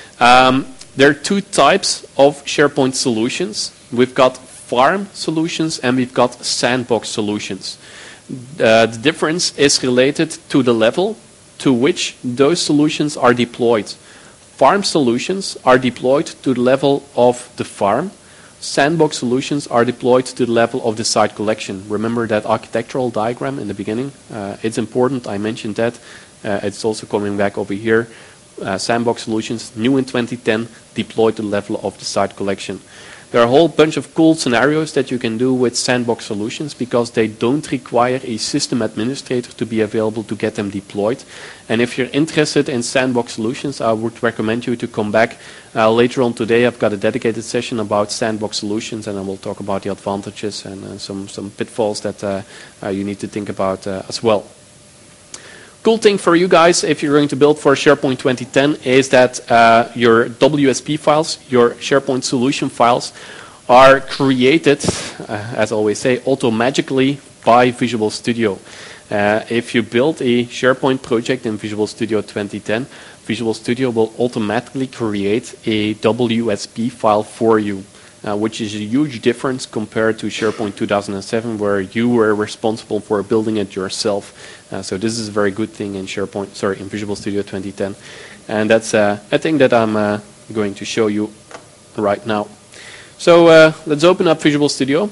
Um, there are two types of SharePoint solutions. We've got farm solutions and we've got sandbox solutions. Uh, the difference is related to the level to which those solutions are deployed. Farm solutions are deployed to the level of the farm. Sandbox solutions are deployed to the level of the site collection. Remember that architectural diagram in the beginning? Uh, it's important, I mentioned that. Uh, it's also coming back over here. Uh, sandbox solutions, new in twenty ten, deployed to the level of the site collection. There are a whole bunch of cool scenarios that you can do with sandbox solutions because they don't require a system administrator to be available to get them deployed. And if you're interested in sandbox solutions, I would recommend you to come back uh, later on today. I've got a dedicated session about sandbox solutions, and I will talk about the advantages and uh, some, some pitfalls that uh, uh, you need to think about uh, as well. Cool thing for you guys, if you're going to build for SharePoint twenty ten, is that uh, your W S P files, your SharePoint solution files, are created, uh, as I always say, automagically by Visual Studio. Uh, if you build a SharePoint project in Visual Studio twenty ten, Visual Studio will automatically create a W S P file for you, uh, which is a huge difference compared to SharePoint two thousand seven, where you were responsible for building it yourself. Uh, so this is a very good thing in SharePoint, sorry, in Visual Studio twenty ten, and that's uh, a thing that I'm uh, going to show you right now. So uh, let's open up Visual Studio.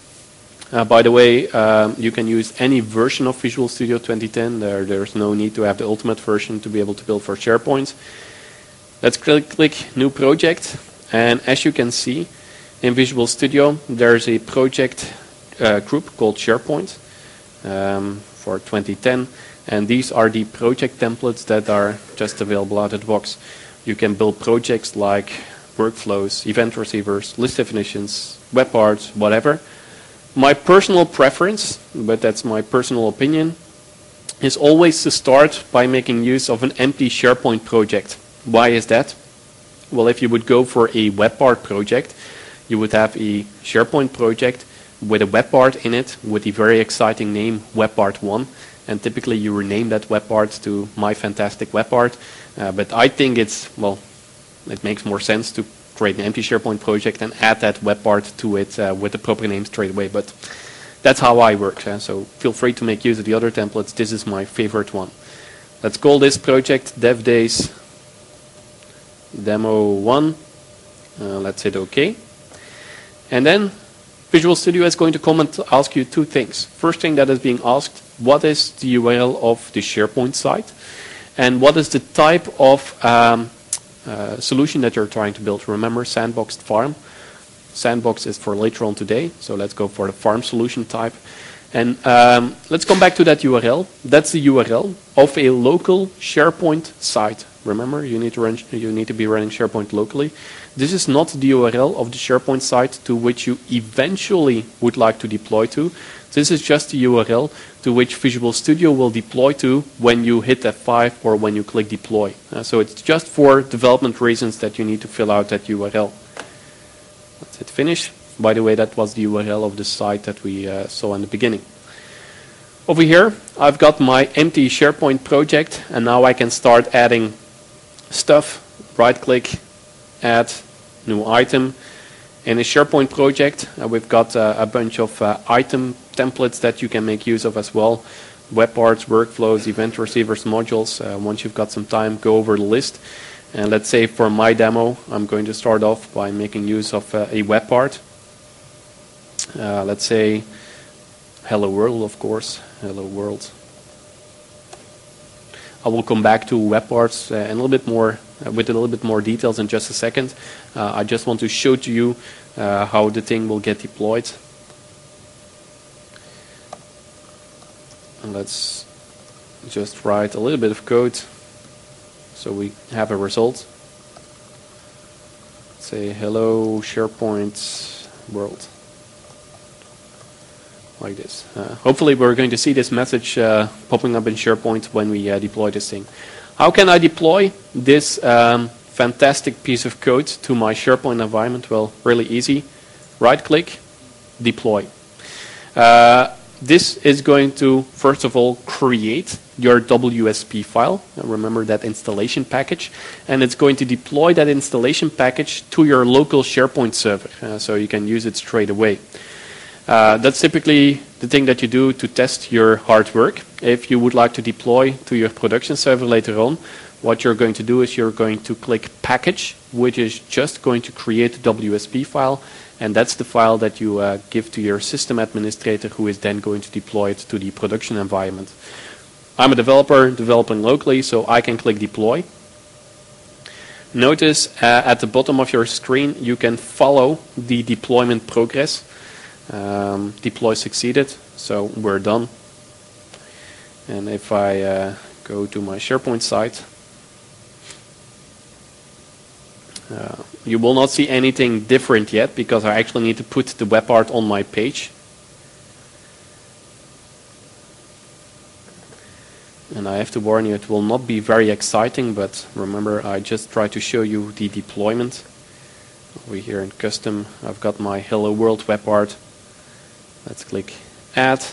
Uh, by the way, um, you can use any version of Visual Studio twenty ten. There, there's no need to have the ultimate version to be able to build for SharePoint. Let's click, click New Project, and as you can see, in Visual Studio, there's a project uh, group called SharePoint um, for twenty ten, and these are the project templates that are just available out of the box. You can build projects like workflows, event receivers, list definitions, web parts, whatever. My personal preference, but that's my personal opinion, is always to start by making use of an empty SharePoint project. Why is that? Well, if you would go for a web part project, you would have a SharePoint project with a web part in it with the very exciting name web part one, and typically you rename that web part to My Fantastic Web Part, uh, but I think it's, well, it makes more sense to create an empty SharePoint project and add that web part to it uh, with the proper name straight away, but that's how I work, uh, so feel free to make use of the other templates. This is my favorite one. Let's call this project Dev Days Demo one. Uh, let's hit OK. And then Visual Studio is going to come and ask you two things. First thing that is being asked, what is the U R L of the SharePoint site? And what is the type of um, uh, solution that you're trying to build? Remember, sandboxed farm. Sandbox is for later on today, so let's go for the farm solution type. And um, let's come back to that U R L. That's the U R L of a local SharePoint site. Remember, you need to run, you need to be running SharePoint locally. This is not the U R L of the SharePoint site to which you eventually would like to deploy to. This is just the U R L to which Visual Studio will deploy to when you hit F five or when you click deploy. Uh, so it's just for development reasons that you need to fill out that U R L. Let's hit finish. By the way, that was the U R L of the site that we uh, saw in the beginning. Over here, I've got my empty SharePoint project, and now I can start adding stuff. Right-click, add new item. In a SharePoint project, uh, we've got uh, a bunch of uh, item templates that you can make use of as well. Web parts, workflows, event receivers, modules. Uh, once you've got some time, go over the list. And let's say for my demo, I'm going to start off by making use of uh, a web part. Uh, let's say Hello World, of course. Hello World. I will come back to web parts uh, and a little bit more uh, with a little bit more details in just a second. Uh, I just want to show to you uh, how the thing will get deployed. And let's just write a little bit of code so we have a result. Say hello SharePoint world. Like this. Uh, hopefully we're going to see this message uh, popping up in SharePoint when we uh, deploy this thing. How can I deploy this um, fantastic piece of code to my SharePoint environment? Well, really easy. Right click, deploy. Uh, this is going to, first of all, create your W S P file. Uh, remember that installation package. And it's going to deploy that installation package to your local SharePoint server. Uh, so you can use it straight away. Uh, that's typically the thing that you do to test your hard work. If you would like to deploy to your production server later on, what you're going to do is you're going to click package, which is just going to create a W S P file, and that's the file that you uh, give to your system administrator, who is then going to deploy it to the production environment. I'm a developer developing locally, so I can click deploy. Notice uh, at the bottom of your screen you can follow the deployment progress. Um, deploy succeeded, so we're done. And if I uh, go to my SharePoint site, uh, you will not see anything different yet because I actually need to put the web part on my page. And I have to warn you, it will not be very exciting, but remember, I just try to show you the deployment. Over here in custom, I've got my Hello World web part. Let's click Add.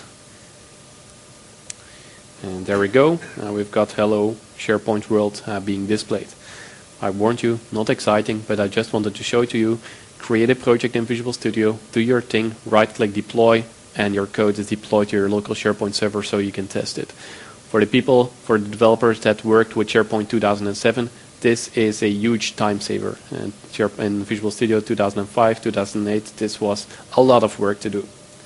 And there we go. Uh, we've got Hello SharePoint World uh, being displayed. I warned you, not exciting, but I just wanted to show it to you. Create a project in Visual Studio, do your thing, right-click Deploy, and your code is deployed to your local SharePoint server so you can test it. For the people, for the developers that worked with SharePoint two thousand seven, this is a huge time saver. And in Visual Studio two thousand five, two thousand eight, this was a lot of work to do.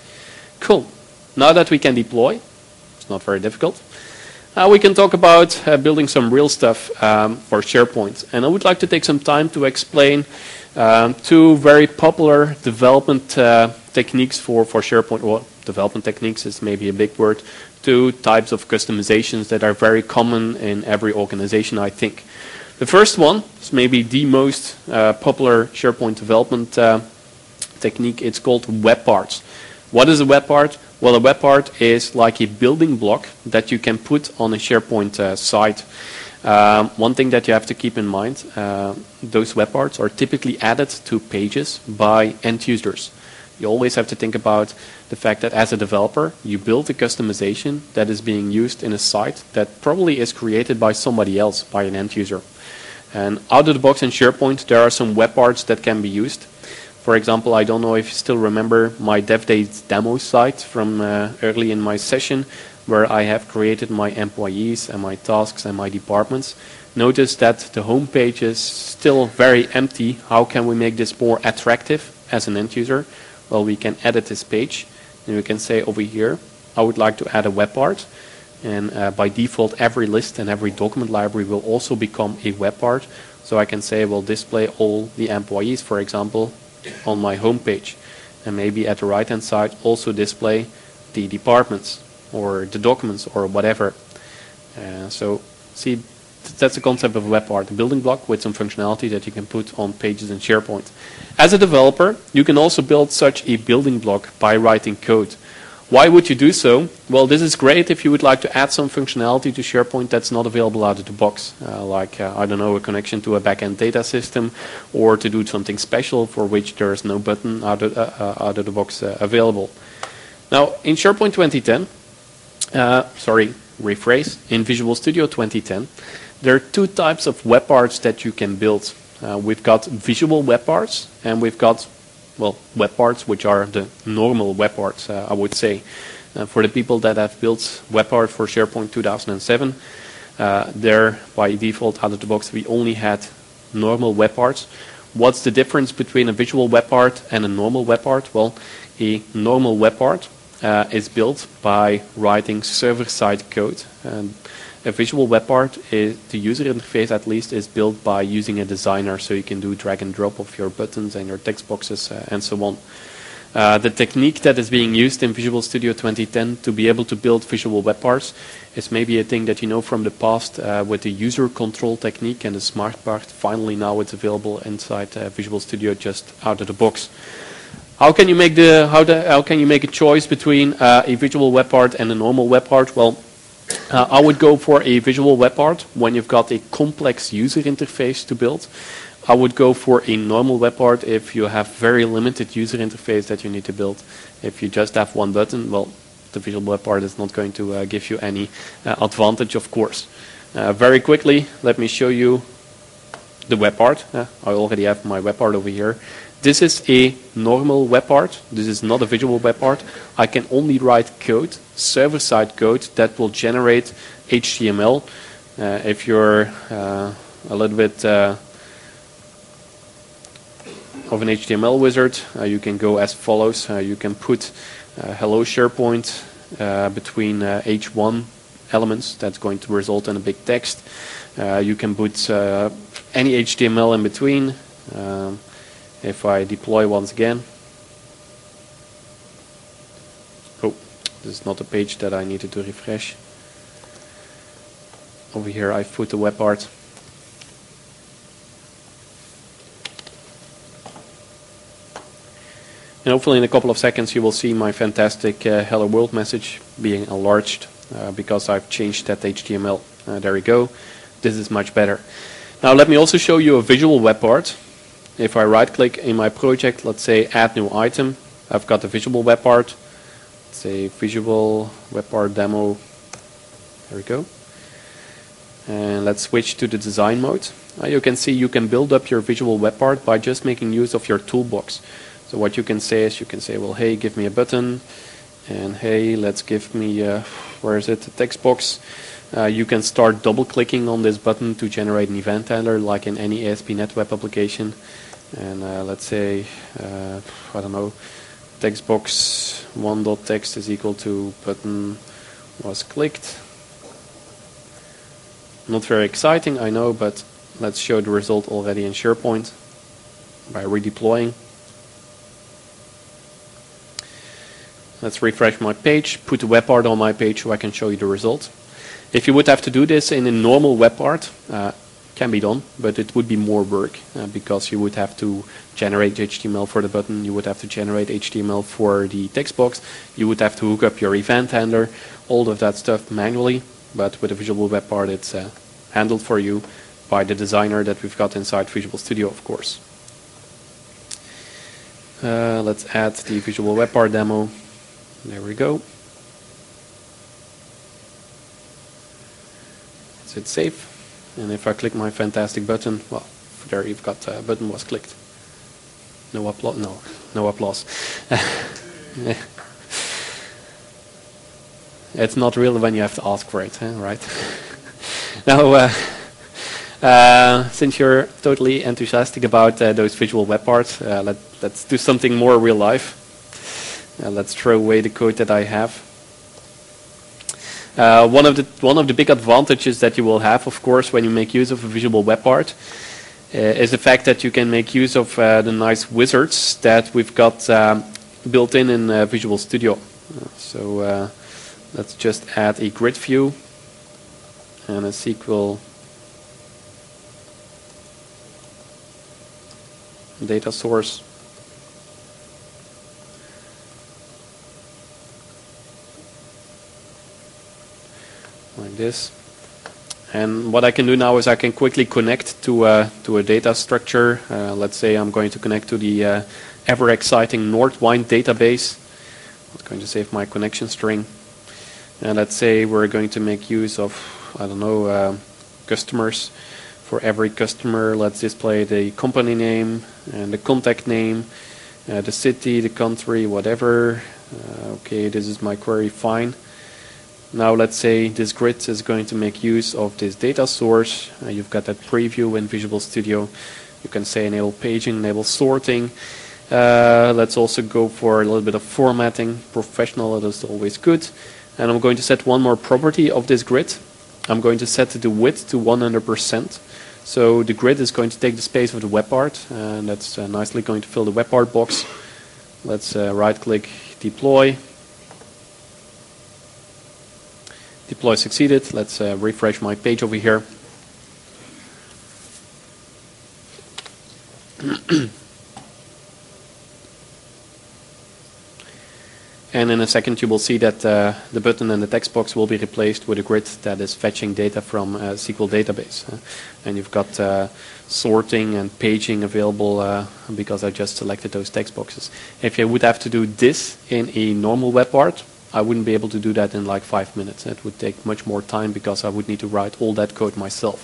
Cool. Now that we can deploy, it's not very difficult, uh, we can talk about uh, building some real stuff um, for SharePoint. And I would like to take some time to explain um, two very popular development uh, techniques for, for SharePoint. Well, development techniques is maybe a big word. Two types of customizations that are very common in every organization, I think. The first one is maybe the most uh, popular SharePoint development uh, technique. It's called web parts. What is a web part? Well, a web part is like a building block that you can put on a SharePoint uh, site. Um, one thing that you have to keep in mind, uh, those web parts are typically added to pages by end users. You always have to think about the fact that as a developer, you build a customization that is being used in a site that probably is created by somebody else, by an end user. And out of the box in SharePoint, there are some web parts that can be used. For example, I don't know if you still remember my DevDays demo site from uh, early in my session, where I have created my employees and my tasks and my departments. Notice that the home page is still very empty. How can we make this more attractive as an end user? Well, we can edit this page, and we can say over here, I would like to add a web part. And uh, by default, every list and every document library will also become a web part. So I can say, well, display all the employees, for example, on my home page. And maybe at the right-hand side, also display the departments or the documents or whatever. Uh, so see, that's the concept of a web part, a building block with some functionality that you can put on pages in SharePoint. As a developer, you can also build such a building block by writing code. Why would you do so? Well, this is great if you would like to add some functionality to SharePoint that's not available out of the box, uh, like, uh, I don't know, a connection to a backend data system, or to do something special for which there is no button out of, uh, uh, out of the box uh, available. Now, in SharePoint twenty ten, uh, sorry, rephrase, in Visual Studio twenty ten, there are two types of web parts that you can build. Uh, we've got visual web parts, and we've got, well, web parts, which are the normal web parts, uh, I would say. Uh, for the people that have built web art for SharePoint two thousand seven, uh, there, by default, out of the box, we only had normal web parts. What's the difference between a visual web part and a normal web part? Well, a normal web part uh, is built by writing server-side code. And a visual web part, is, the user interface at least, is built by using a designer, so you can do drag and drop of your buttons and your text boxes uh, and so on. Uh, the technique that is being used in Visual Studio twenty ten to be able to build visual web parts is maybe a thing that you know from the past uh, with the user control technique and the smart part. Finally, now it's available inside uh, Visual Studio just out of the box. How can you make the how, the, how can you make a choice between uh, a visual web part and a normal web part? Well, uh, I would go for a visual web part when you've got a complex user interface to build. I would go for a normal web part if you have very limited user interface that you need to build. If you just have one button, well, the visual web part is not going to uh, give you any uh, advantage, of course. Uh, very quickly, let me show you the web part. Uh, I already have my web part over here. This is a normal web part. This is not a visual web part. I can only write code, server-side code, that will generate H T M L. Uh, if you're uh, a little bit uh, of an H T M L wizard, uh, you can go as follows. Uh, you can put uh, hello SharePoint uh, between uh, H one elements. That's going to result in a big text. Uh, you can put uh, any H T M L in between. Um, if I deploy once again, oh, this is not a page that I needed to refresh. Over here I've put the web part. And hopefully in a couple of seconds you will see my fantastic uh, hello world message being enlarged uh, because I've changed that H T M L. Uh, there we go. This is much better. Now let me also show you a visual web part. If I right click in my project, let's say add new item, I've got a visual web part. Let's say visual web part demo. There we go. And let's switch to the design mode. Uh, you can see you can build up your visual web part by just making use of your toolbox. So what you can say is you can say, well, hey, give me a button, and hey, let's give me, uh, where is it, a text box. Uh, you can start double-clicking on this button to generate an event handler, like in any A S P dot NET web application. And uh, let's say, uh, I don't know, text box one.text is equal to button was clicked. Not very exciting, I know, but let's show the result already in SharePoint by redeploying. Let's refresh my page, put the web part on my page so I can show you the result. If you would have to do this in a normal web part, uh, can be done, but it would be more work uh, because you would have to generate H T M L for the button, you would have to generate H T M L for the text box, you would have to hook up your event handler, all of that stuff manually, but with a visual web part it's uh, handled for you by the designer that we've got inside Visual Studio, of course. Uh, let's add the visual web part demo. There we go. Let's hit save. And if I click my fantastic button, well, there you've got uh, button was clicked. No applause. No, no applause. It's not real when you have to ask for it, huh? Right? Now, uh, uh, since you're totally enthusiastic about uh, those visual web parts, uh, let, let's do something more real life. Uh, let's throw away the code that I have. Uh, one of the one of the big advantages that you will have, of course, when you make use of a visual web part, uh, is the fact that you can make use of uh, the nice wizards that we've got um, built in in uh, Visual Studio. Uh, so uh, let's just add a grid view and a S Q L data source. Like this. And what I can do now is I can quickly connect to uh, to a data structure. Uh, let's say I'm going to connect to the uh, ever exciting Nordwind database. I'm going to save my connection string. And let's say we're going to make use of, I don't know, uh, customers. For every customer, let's display the company name and the contact name, uh, the city, the country, whatever. Uh, okay, this is my query, fine. Now let's say this grid is going to make use of this data source. Uh, you've got that preview in Visual Studio. You can say enable paging, enable sorting. Uh, let's also go for a little bit of formatting. Professional, that is always good. And I'm going to set one more property of this grid. I'm going to set the width to one hundred percent. So the grid is going to take the space of the web part, and that's uh, nicely going to fill the web part box. Let's uh, right click, deploy. Deploy succeeded. Let's uh, refresh my page over here. And in a second you will see that uh, the button and the text box will be replaced with a grid that is fetching data from a S Q L database. Uh, and you've got uh, sorting and paging available uh, because I just selected those text boxes. If you would have to do this in a normal web part, I wouldn't be able to do that in like five minutes. It would take much more time because I would need to write all that code myself.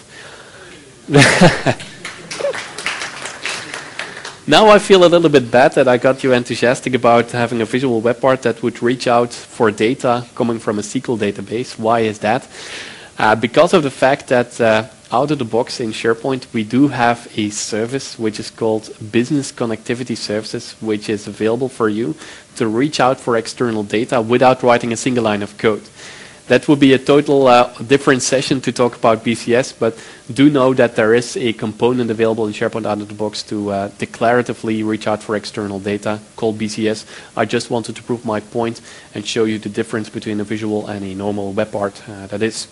Now I feel a little bit bad that I got you enthusiastic about having a visual web part that would reach out for data coming from a S Q L database. Why is that? Uh, because of the fact that uh, out of the box in SharePoint we do have a service which is called Business Connectivity Services, which is available for you to reach out for external data without writing a single line of code. That would be a total uh, different session to talk about B C S, but do know that there is a component available in SharePoint out of the box to uh, declaratively reach out for external data called B C S. I just wanted to prove my point and show you the difference between a visual and a normal web art uh, that is.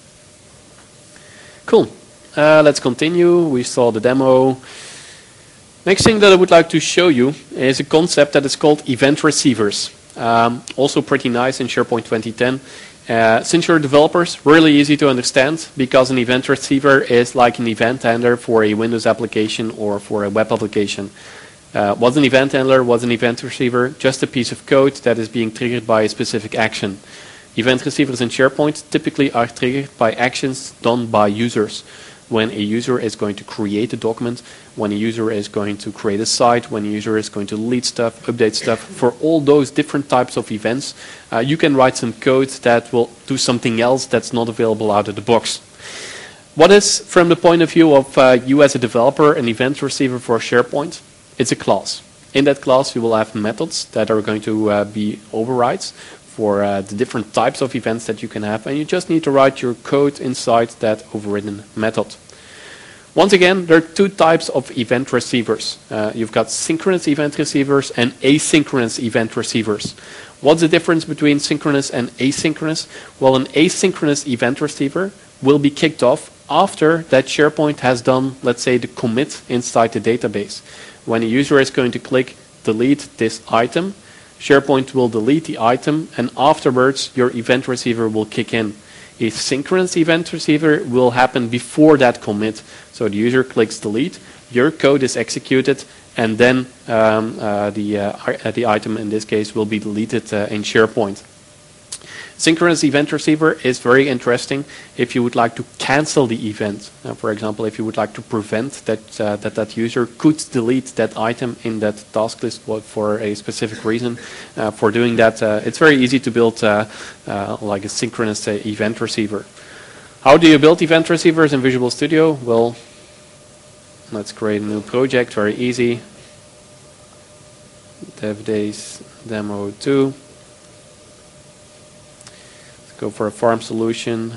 Cool. Uh, let's continue. We saw the demo. Next thing that I would like to show you is a concept that is called event receivers. Um, also pretty nice in SharePoint twenty ten. Uh, since you're developers, really easy to understand because an event receiver is like an event handler for a Windows application or for a web application. Uh, what's an event handler? What's an event receiver? Just a piece of code that is being triggered by a specific action. Event receivers in SharePoint typically are triggered by actions done by users. When a user is going to create a document, when a user is going to create a site, when a user is going to delete stuff, update stuff, for all those different types of events, uh, you can write some code that will do something else that's not available out of the box. What is, from the point of view of uh, you as a developer, an event receiver for SharePoint? It's a class. In that class, you will have methods that are going to uh, be overrides for uh, the different types of events that you can have, and you just need to write your code inside that overridden method. Once again, there are two types of event receivers. Uh, you've got synchronous event receivers and asynchronous event receivers. What's the difference between synchronous and asynchronous? Well, an asynchronous event receiver will be kicked off after that SharePoint has done, let's say, the commit inside the database. When a user is going to click delete this item, SharePoint will delete the item, and afterwards your event receiver will kick in. A synchronous event receiver will happen before that commit. So the user clicks delete, your code is executed, and then um, uh, the, uh, the item in this case will be deleted uh, in SharePoint. Synchronous event receiver is very interesting if you would like to cancel the event. Uh, for example, if you would like to prevent that, uh, that that user could delete that item in that task list for a specific reason. Uh, for doing that, uh, it's very easy to build uh, uh, like a synchronous uh, event receiver. How do you build event receivers in Visual Studio? Well, let's create a new project, very easy. Dev Days Demo two. Go for a farm solution.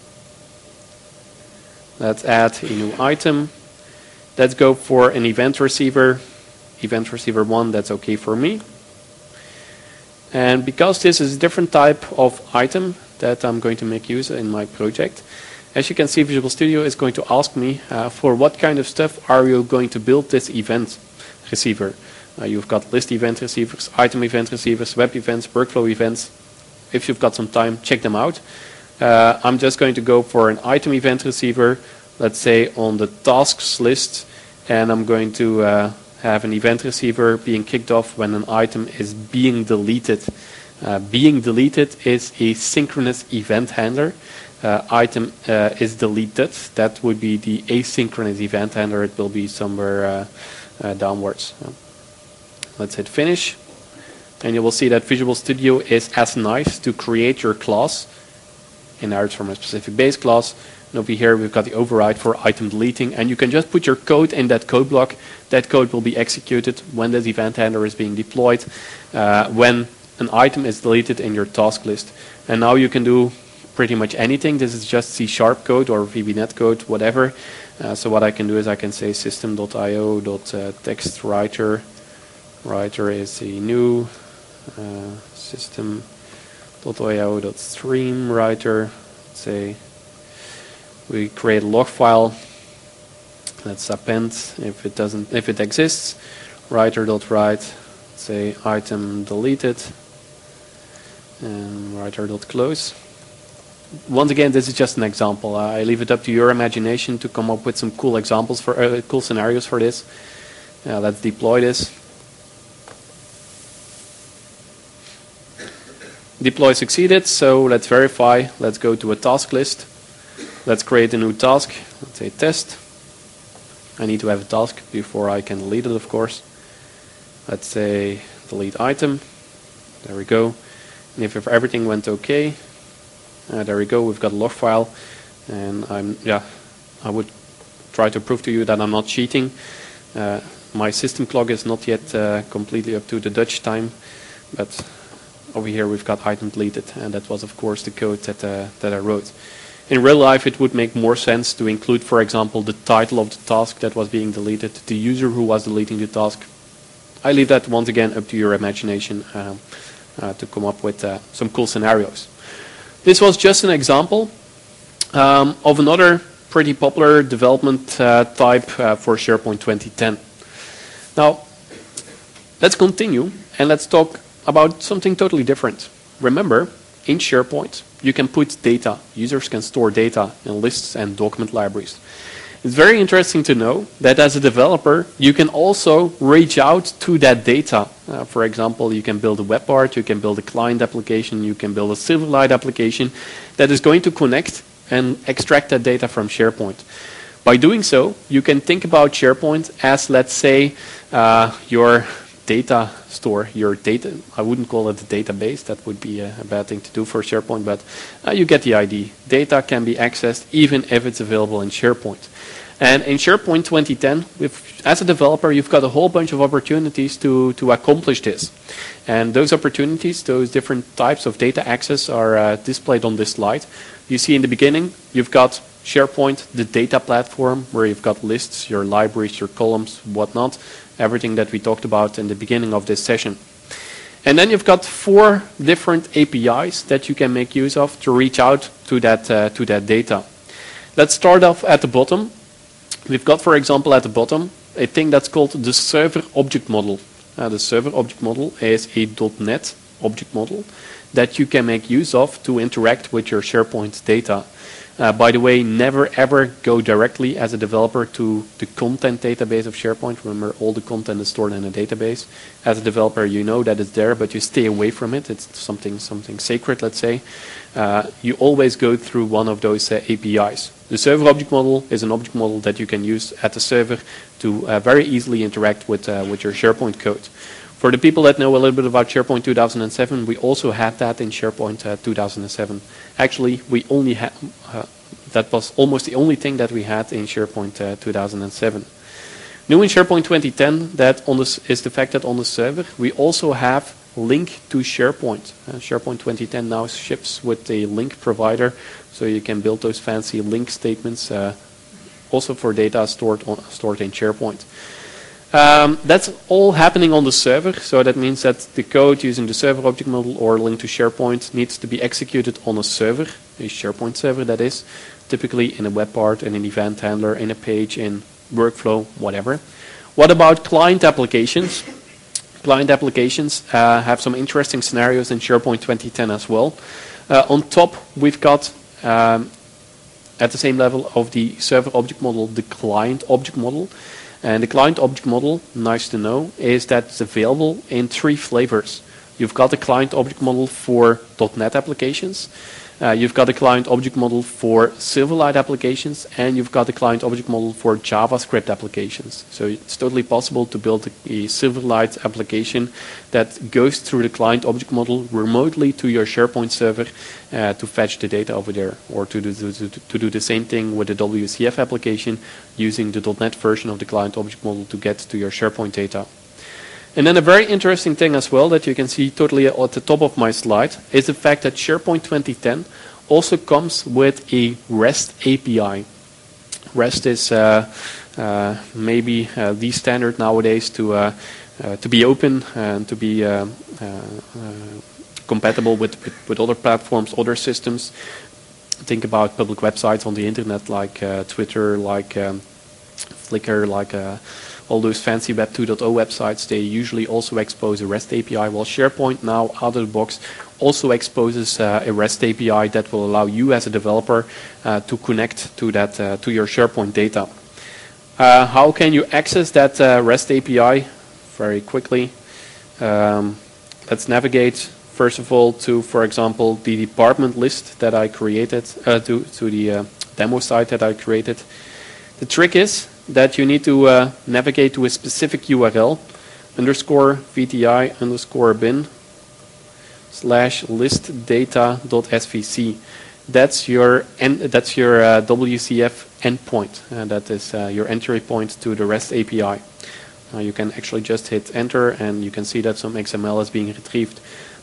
Let's add a new item. Let's go for an event receiver. Event receiver one, that's okay for me. And because this is a different type of item that I'm going to make use in my project, as you can see, Visual Studio is going to ask me uh, for what kind of stuff are you going to build this event receiver. Uh, you've got list event receivers, item event receivers, web events, workflow events. If you've got some time, check them out. Uh, I'm just going to go for an item event receiver, let's say on the tasks list, and I'm going to uh, have an event receiver being kicked off when an item is being deleted. Uh, being deleted is a synchronous event handler. Uh, item uh, is deleted. That would be the asynchronous event handler. It will be somewhere uh, uh, downwards. Let's hit finish. And you will see that Visual Studio is as nice to create your class, inherits from a specific base class. And over here we've got the override for item deleting, and you can just put your code in that code block. That code will be executed when this event handler is being deployed, uh, when an item is deleted in your task list. And now you can do pretty much anything. This is just C sharp code or V B net code, whatever. Uh, so what I can do is I can say system.io.text writer. Writer is a new Uh, system.io.stream writer. Let's say we create a log file. Let's append if it doesn't, if it exists. Writer.write. Say item deleted. And writer.close. Once again, this is just an example. Uh, I leave it up to your imagination to come up with some cool examples for uh, cool scenarios for this. Uh, let's deploy this. Deploy succeeded, so let's verify. Let's go to a task list. Let's create a new task. Let's say test. I need to have a task before I can delete it, of course. Let's say delete item. There we go. And if, if everything went okay, uh, there we go. We've got a log file, and I'm yeah. I would try to prove to you that I'm not cheating. Uh, my system clock is not yet uh, completely up to the Dutch time, but over here we've got item deleted, and that was of course the code that, uh, that I wrote. In real life it would make more sense to include, for example, the title of the task that was being deleted, the user who was deleting the task. I leave that once again up to your imagination um, uh, to come up with uh, some cool scenarios. This was just an example um, of another pretty popular development uh, type uh, for SharePoint twenty ten. Now, let's continue and let's talk about something totally different. Remember, in SharePoint, you can put data. Users can store data in lists and document libraries. It's very interesting to know that as a developer, you can also reach out to that data. Uh, for example, you can build a web part, you can build a client application, you can build a Silverlight application that is going to connect and extract that data from SharePoint. By doing so, you can think about SharePoint as, let's say, uh, your data store, your data. I wouldn't call it a database, that would be a, a bad thing to do for SharePoint, but uh, you get the idea. Data can be accessed even if it's available in SharePoint. And in SharePoint twenty ten, with, as a developer, you've got a whole bunch of opportunities to, to accomplish this. And those opportunities, those different types of data access are uh, displayed on this slide. You see in the beginning, you've got SharePoint, the data platform, where you've got lists, your libraries, your columns, whatnot, everything that we talked about in the beginning of this session. And then you've got four different A P Is that you can make use of to reach out to that, uh, to that data. Let's start off at the bottom. We've got, for example, at the bottom, a thing that's called the server object model. Uh, the server object model is a .NET object model that you can make use of to interact with your SharePoint data. Uh, by the way, never ever go directly as a developer to the content database of SharePoint. Remember, all the content is stored in a database. As a developer, you know that it's there, but you stay away from it. It's something something sacred, let's say. Uh, you always go through one of those uh, A P Is. The server object model is an object model that you can use at the server to uh, very easily interact with, uh, with your SharePoint code. For the people that know a little bit about SharePoint two thousand seven, we also had that in SharePoint uh, two thousand seven. Actually, we only had uh, that was almost the only thing that we had in SharePoint uh, two thousand seven. New in SharePoint twenty ten, that on this is the fact that on the server we also have link to SharePoint. Uh, SharePoint twenty ten now ships with a link provider, so you can build those fancy link statements uh, also for data stored on, stored in SharePoint. Um, that's all happening on the server, so that means that the code using the server object model or link to SharePoint needs to be executed on a server, a SharePoint server that is, typically in a web part, in an event handler, in a page, in workflow, whatever. What about client applications? Client applications uh, have some interesting scenarios in SharePoint twenty ten as well. Uh, on top, we've got, um, at the same level of the server object model, the client object model. And the client object model, nice to know, is that it's available in three flavors. You've got the client object model for .NET applications, uh, you've got the client object model for Silverlight applications, and you've got the client object model for JavaScript applications. So it's totally possible to build a, a Silverlight application that goes through the client object model remotely to your SharePoint server uh, to fetch the data over there, or to do, to, to do the same thing with the W C F application using the .NET version of the client object model to get to your SharePoint data. And then a very interesting thing as well that you can see totally at the top of my slide is the fact that SharePoint twenty ten also comes with a REST A P I. REST is uh, uh, maybe uh, the standard nowadays to uh, uh, to be open and to be uh, uh, uh, compatible with, with, with other platforms, other systems. Think about public websites on the internet like uh, Twitter, like um, Flickr, like uh, all those fancy Web two point oh websites. They usually also expose a REST A P I, while SharePoint now out of the box also exposes uh, a REST A P I that will allow you as a developer uh, to connect to that uh, to your SharePoint data. Uh, how can you access that uh, REST A P I? Very quickly. Um, let's navigate first of all to, for example, the department list that I created, uh, to, to the uh, demo site that I created. The trick is that you need to uh, navigate to a specific U R L, underscore V T I underscore bin slash list data dot S V C. That's your en that's your uh, W C F endpoint, and that is uh, your entry point to the REST A P I. Uh, you can actually just hit enter, and you can see that some X M L is being retrieved.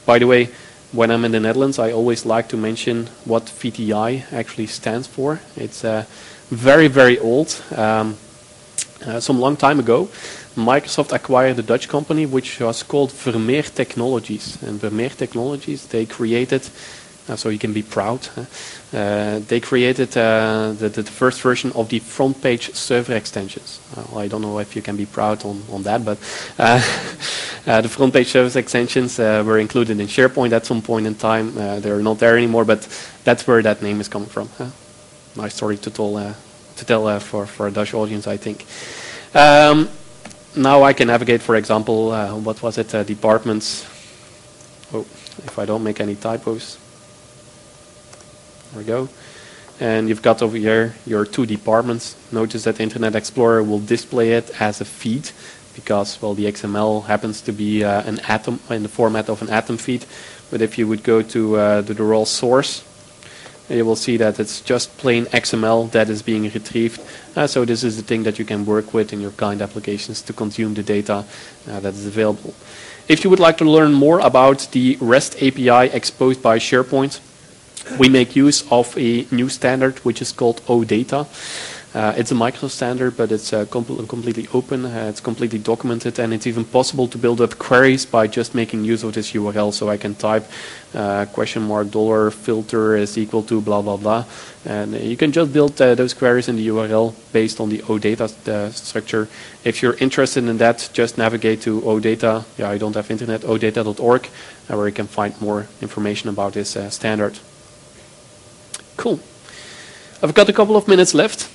By the way, when I'm in the Netherlands, I always like to mention what V T I actually stands for. It's uh, very, very old. Um, uh, some long time ago, Microsoft acquired a Dutch company which was called Vermeer Technologies. And Vermeer Technologies, they created, uh, so you can be proud, huh? uh, they created uh, the, the first version of the front page server extensions. Uh, I don't know if you can be proud on, on that, but uh, uh, the front page server extensions uh, were included in SharePoint at some point in time. Uh, they're not there anymore, but that's where that name is coming from. Huh? Nice story to tell, uh, to tell uh, for, for a Dutch audience, I think. Um, Now I can navigate, for example, uh, what was it, uh, departments. Oh, if I don't make any typos. There we go. And you've got over here your two departments. Notice that Internet Explorer will display it as a feed because, well, the X M L happens to be uh, an atom in the format of an atom feed. But if you would go to, uh, to the raw source, you will see that it's just plain X M L that is being retrieved. Uh, so this is the thing that you can work with in your client applications to consume the data uh, that is available. If you would like to learn more about the REST A P I exposed by SharePoint, we make use of a new standard which is called OData. Uh, it's a Microsoft standard, but it's uh, com completely open, uh, it's completely documented, and it's even possible to build up queries by just making use of this U R L. So I can type uh, question mark dollar filter is equal to blah blah blah, and uh, you can just build uh, those queries in the U R L based on the OData uh, structure. If you're interested in that, just navigate to OData. Yeah, I don't have internet, odata dot org, uh, where you can find more information about this uh, standard. Cool. I've got a couple of minutes left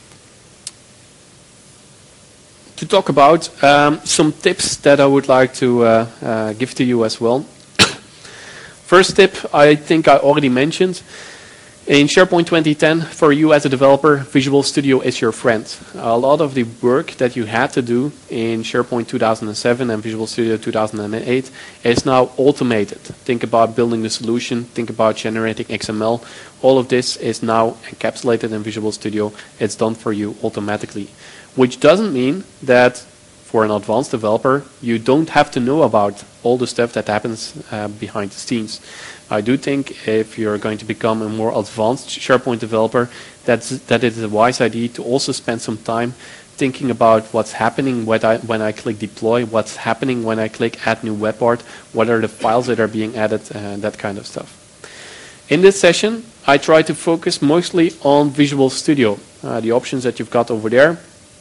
to talk about um, some tips that I would like to uh, uh, give to you as well. First tip, I think I already mentioned. In SharePoint twenty ten, for you as a developer, Visual Studio is your friend. A lot of the work that you had to do in SharePoint two thousand seven and Visual Studio two thousand eight is now automated. Think about building the solution, think about generating X M L. All of this is now encapsulated in Visual Studio. It's done for you automatically. Which doesn't mean that for an advanced developer, you don't have to know about all the stuff that happens uh, behind the scenes. I do think if you're going to become a more advanced SharePoint developer, that's, that it is a wise idea to also spend some time thinking about what's happening when I, when I click deploy, what's happening when I click add new web part, what are the files that are being added, and that kind of stuff. In this session, I try to focus mostly on Visual Studio. Uh, the options that you've got over there,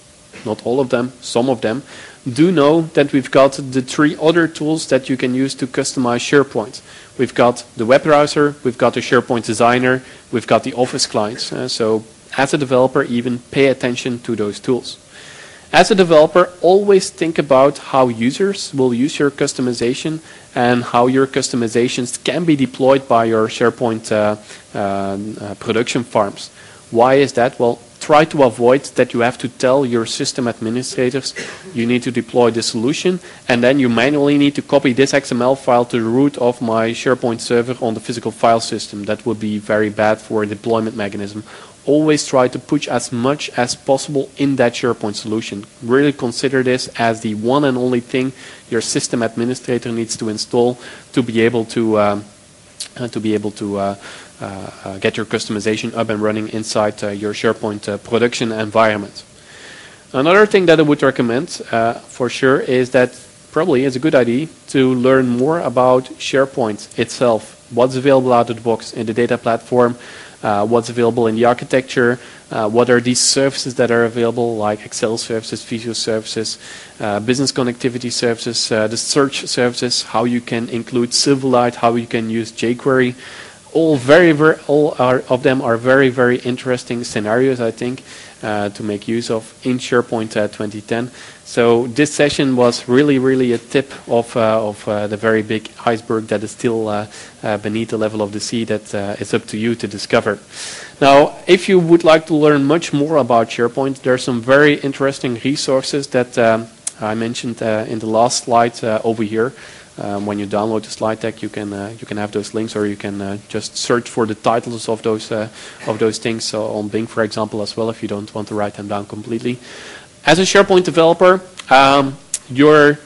not all of them, some of them, do know that we've got the three other tools that you can use to customize SharePoint. We've got the web browser, we've got the SharePoint Designer, we've got the Office clients. Uh, so as a developer, even pay attention to those tools. As a developer, always think about how users will use your customization and how your customizations can be deployed by your SharePoint uh, uh, uh, production farms. Why is that? Well, try to avoid that you have to tell your system administrators you need to deploy the solution, and then you manually need to copy this X M L file to the root of my SharePoint server on the physical file system. That would be very bad for a deployment mechanism. Always try to push as much as possible in that SharePoint solution. Really consider this as the one and only thing your system administrator needs to install to be able to um, uh, to be able to uh, Uh, uh, get your customization up and running inside uh, your SharePoint uh, production environment. Another thing that I would recommend uh, for sure is that probably it's a good idea to learn more about SharePoint itself. What's available out of the box in the data platform, uh, what's available in the architecture, uh, what are these services that are available like Excel services, Visio services, uh, business connectivity services, uh, the search services, how you can include Silverlight, how you can use jQuery. All very, very, all are, of them are very, very interesting scenarios, I think, uh, to make use of in SharePoint uh, twenty ten. So this session was really, really a tip of uh, of uh, the very big iceberg that is still uh, uh, beneath the level of the sea. That uh, it's up to you to discover. Now, if you would like to learn much more about SharePoint, there are some very interesting resources that um, I mentioned uh, in the last slide uh, over here. Um, when you download the slide deck, you can uh, you can have those links, or you can uh, just search for the titles of those uh, of those things so on Bing, for example, as well, if you don't want to write them down completely. As a SharePoint developer, um, your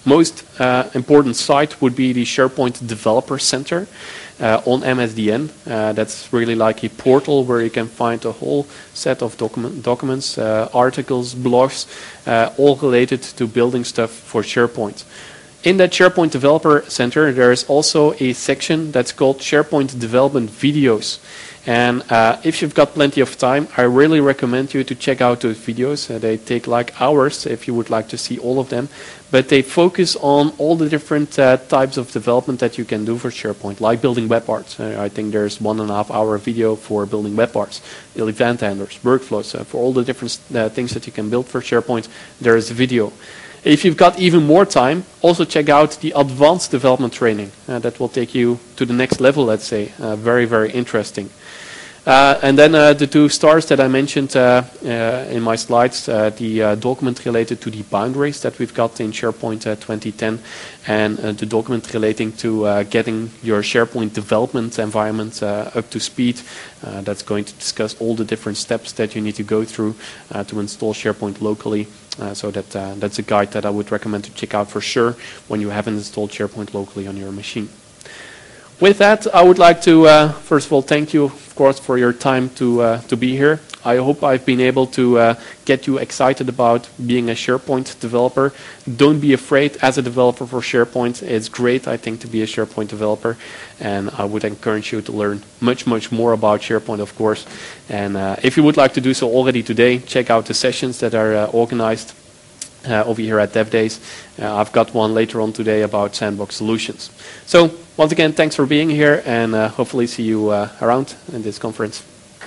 most uh, important site would be the SharePoint Developer Center uh, on M S D N. Uh, that's really like a portal where you can find a whole set of document, documents, uh, articles, blogs, uh, all related to building stuff for SharePoint. In that SharePoint Developer Center, there is also a section that's called SharePoint Development Videos. And uh, if you've got plenty of time, I really recommend you to check out those videos. Uh, they take like hours if you would like to see all of them. But they focus on all the different uh, types of development that you can do for SharePoint, like building web parts. Uh, I think there's one and a half hour video for building web parts, event handlers, workflows. Uh, for all the different uh, things that you can build for SharePoint, there is a video. If you've got even more time, also check out the advanced development training. Uh, that will take you to the next level, let's say. Uh, very, very interesting. Uh, and then uh, the two stars that I mentioned uh, uh, in my slides, uh, the uh, document related to the boundaries that we've got in SharePoint uh, twenty ten, and uh, the document relating to uh, getting your SharePoint development environment uh, up to speed. Uh, that's going to discuss all the different steps that you need to go through uh, to install SharePoint locally. Uh, so that uh, that's a guide that I would recommend to check out for sure when you haven't installed SharePoint locally on your machine. With that, I would like to uh, first of all thank you, of course, for your time to uh, to be here. I hope I've been able to uh, get you excited about being a SharePoint developer. Don't be afraid as a developer for SharePoint. It's great, I think, to be a SharePoint developer, and I would encourage you to learn much, much more about SharePoint, of course. And uh, if you would like to do so already today, check out the sessions that are uh, organized Uh, over here at Dev Days. Uh, I've got one later on today about sandbox solutions. So once again, thanks for being here, and uh, hopefully see you uh, around in this conference.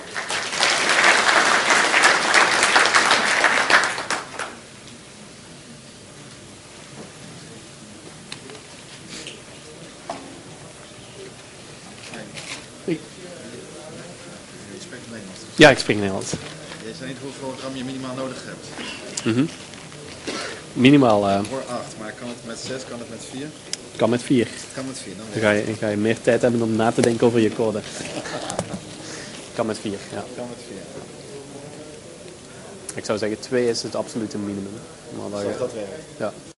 Je spreekt Nederlands. Ja, ik spreek Nederlands. Je zei niet hoeveel gram je minimaal nodig hebt. Mm-hmm. Minimaal. Uh, voor acht, maar kan het met zes, kan het met vier? Kan met vier. Kan met vier, dan, Dan ga je, dan ga je meer tijd hebben om na te denken over je code. Kan met vier, ja. Kan met vier. Ik zou zeggen twee is het absolute minimum. Maar Zoals dat werkt. Ja.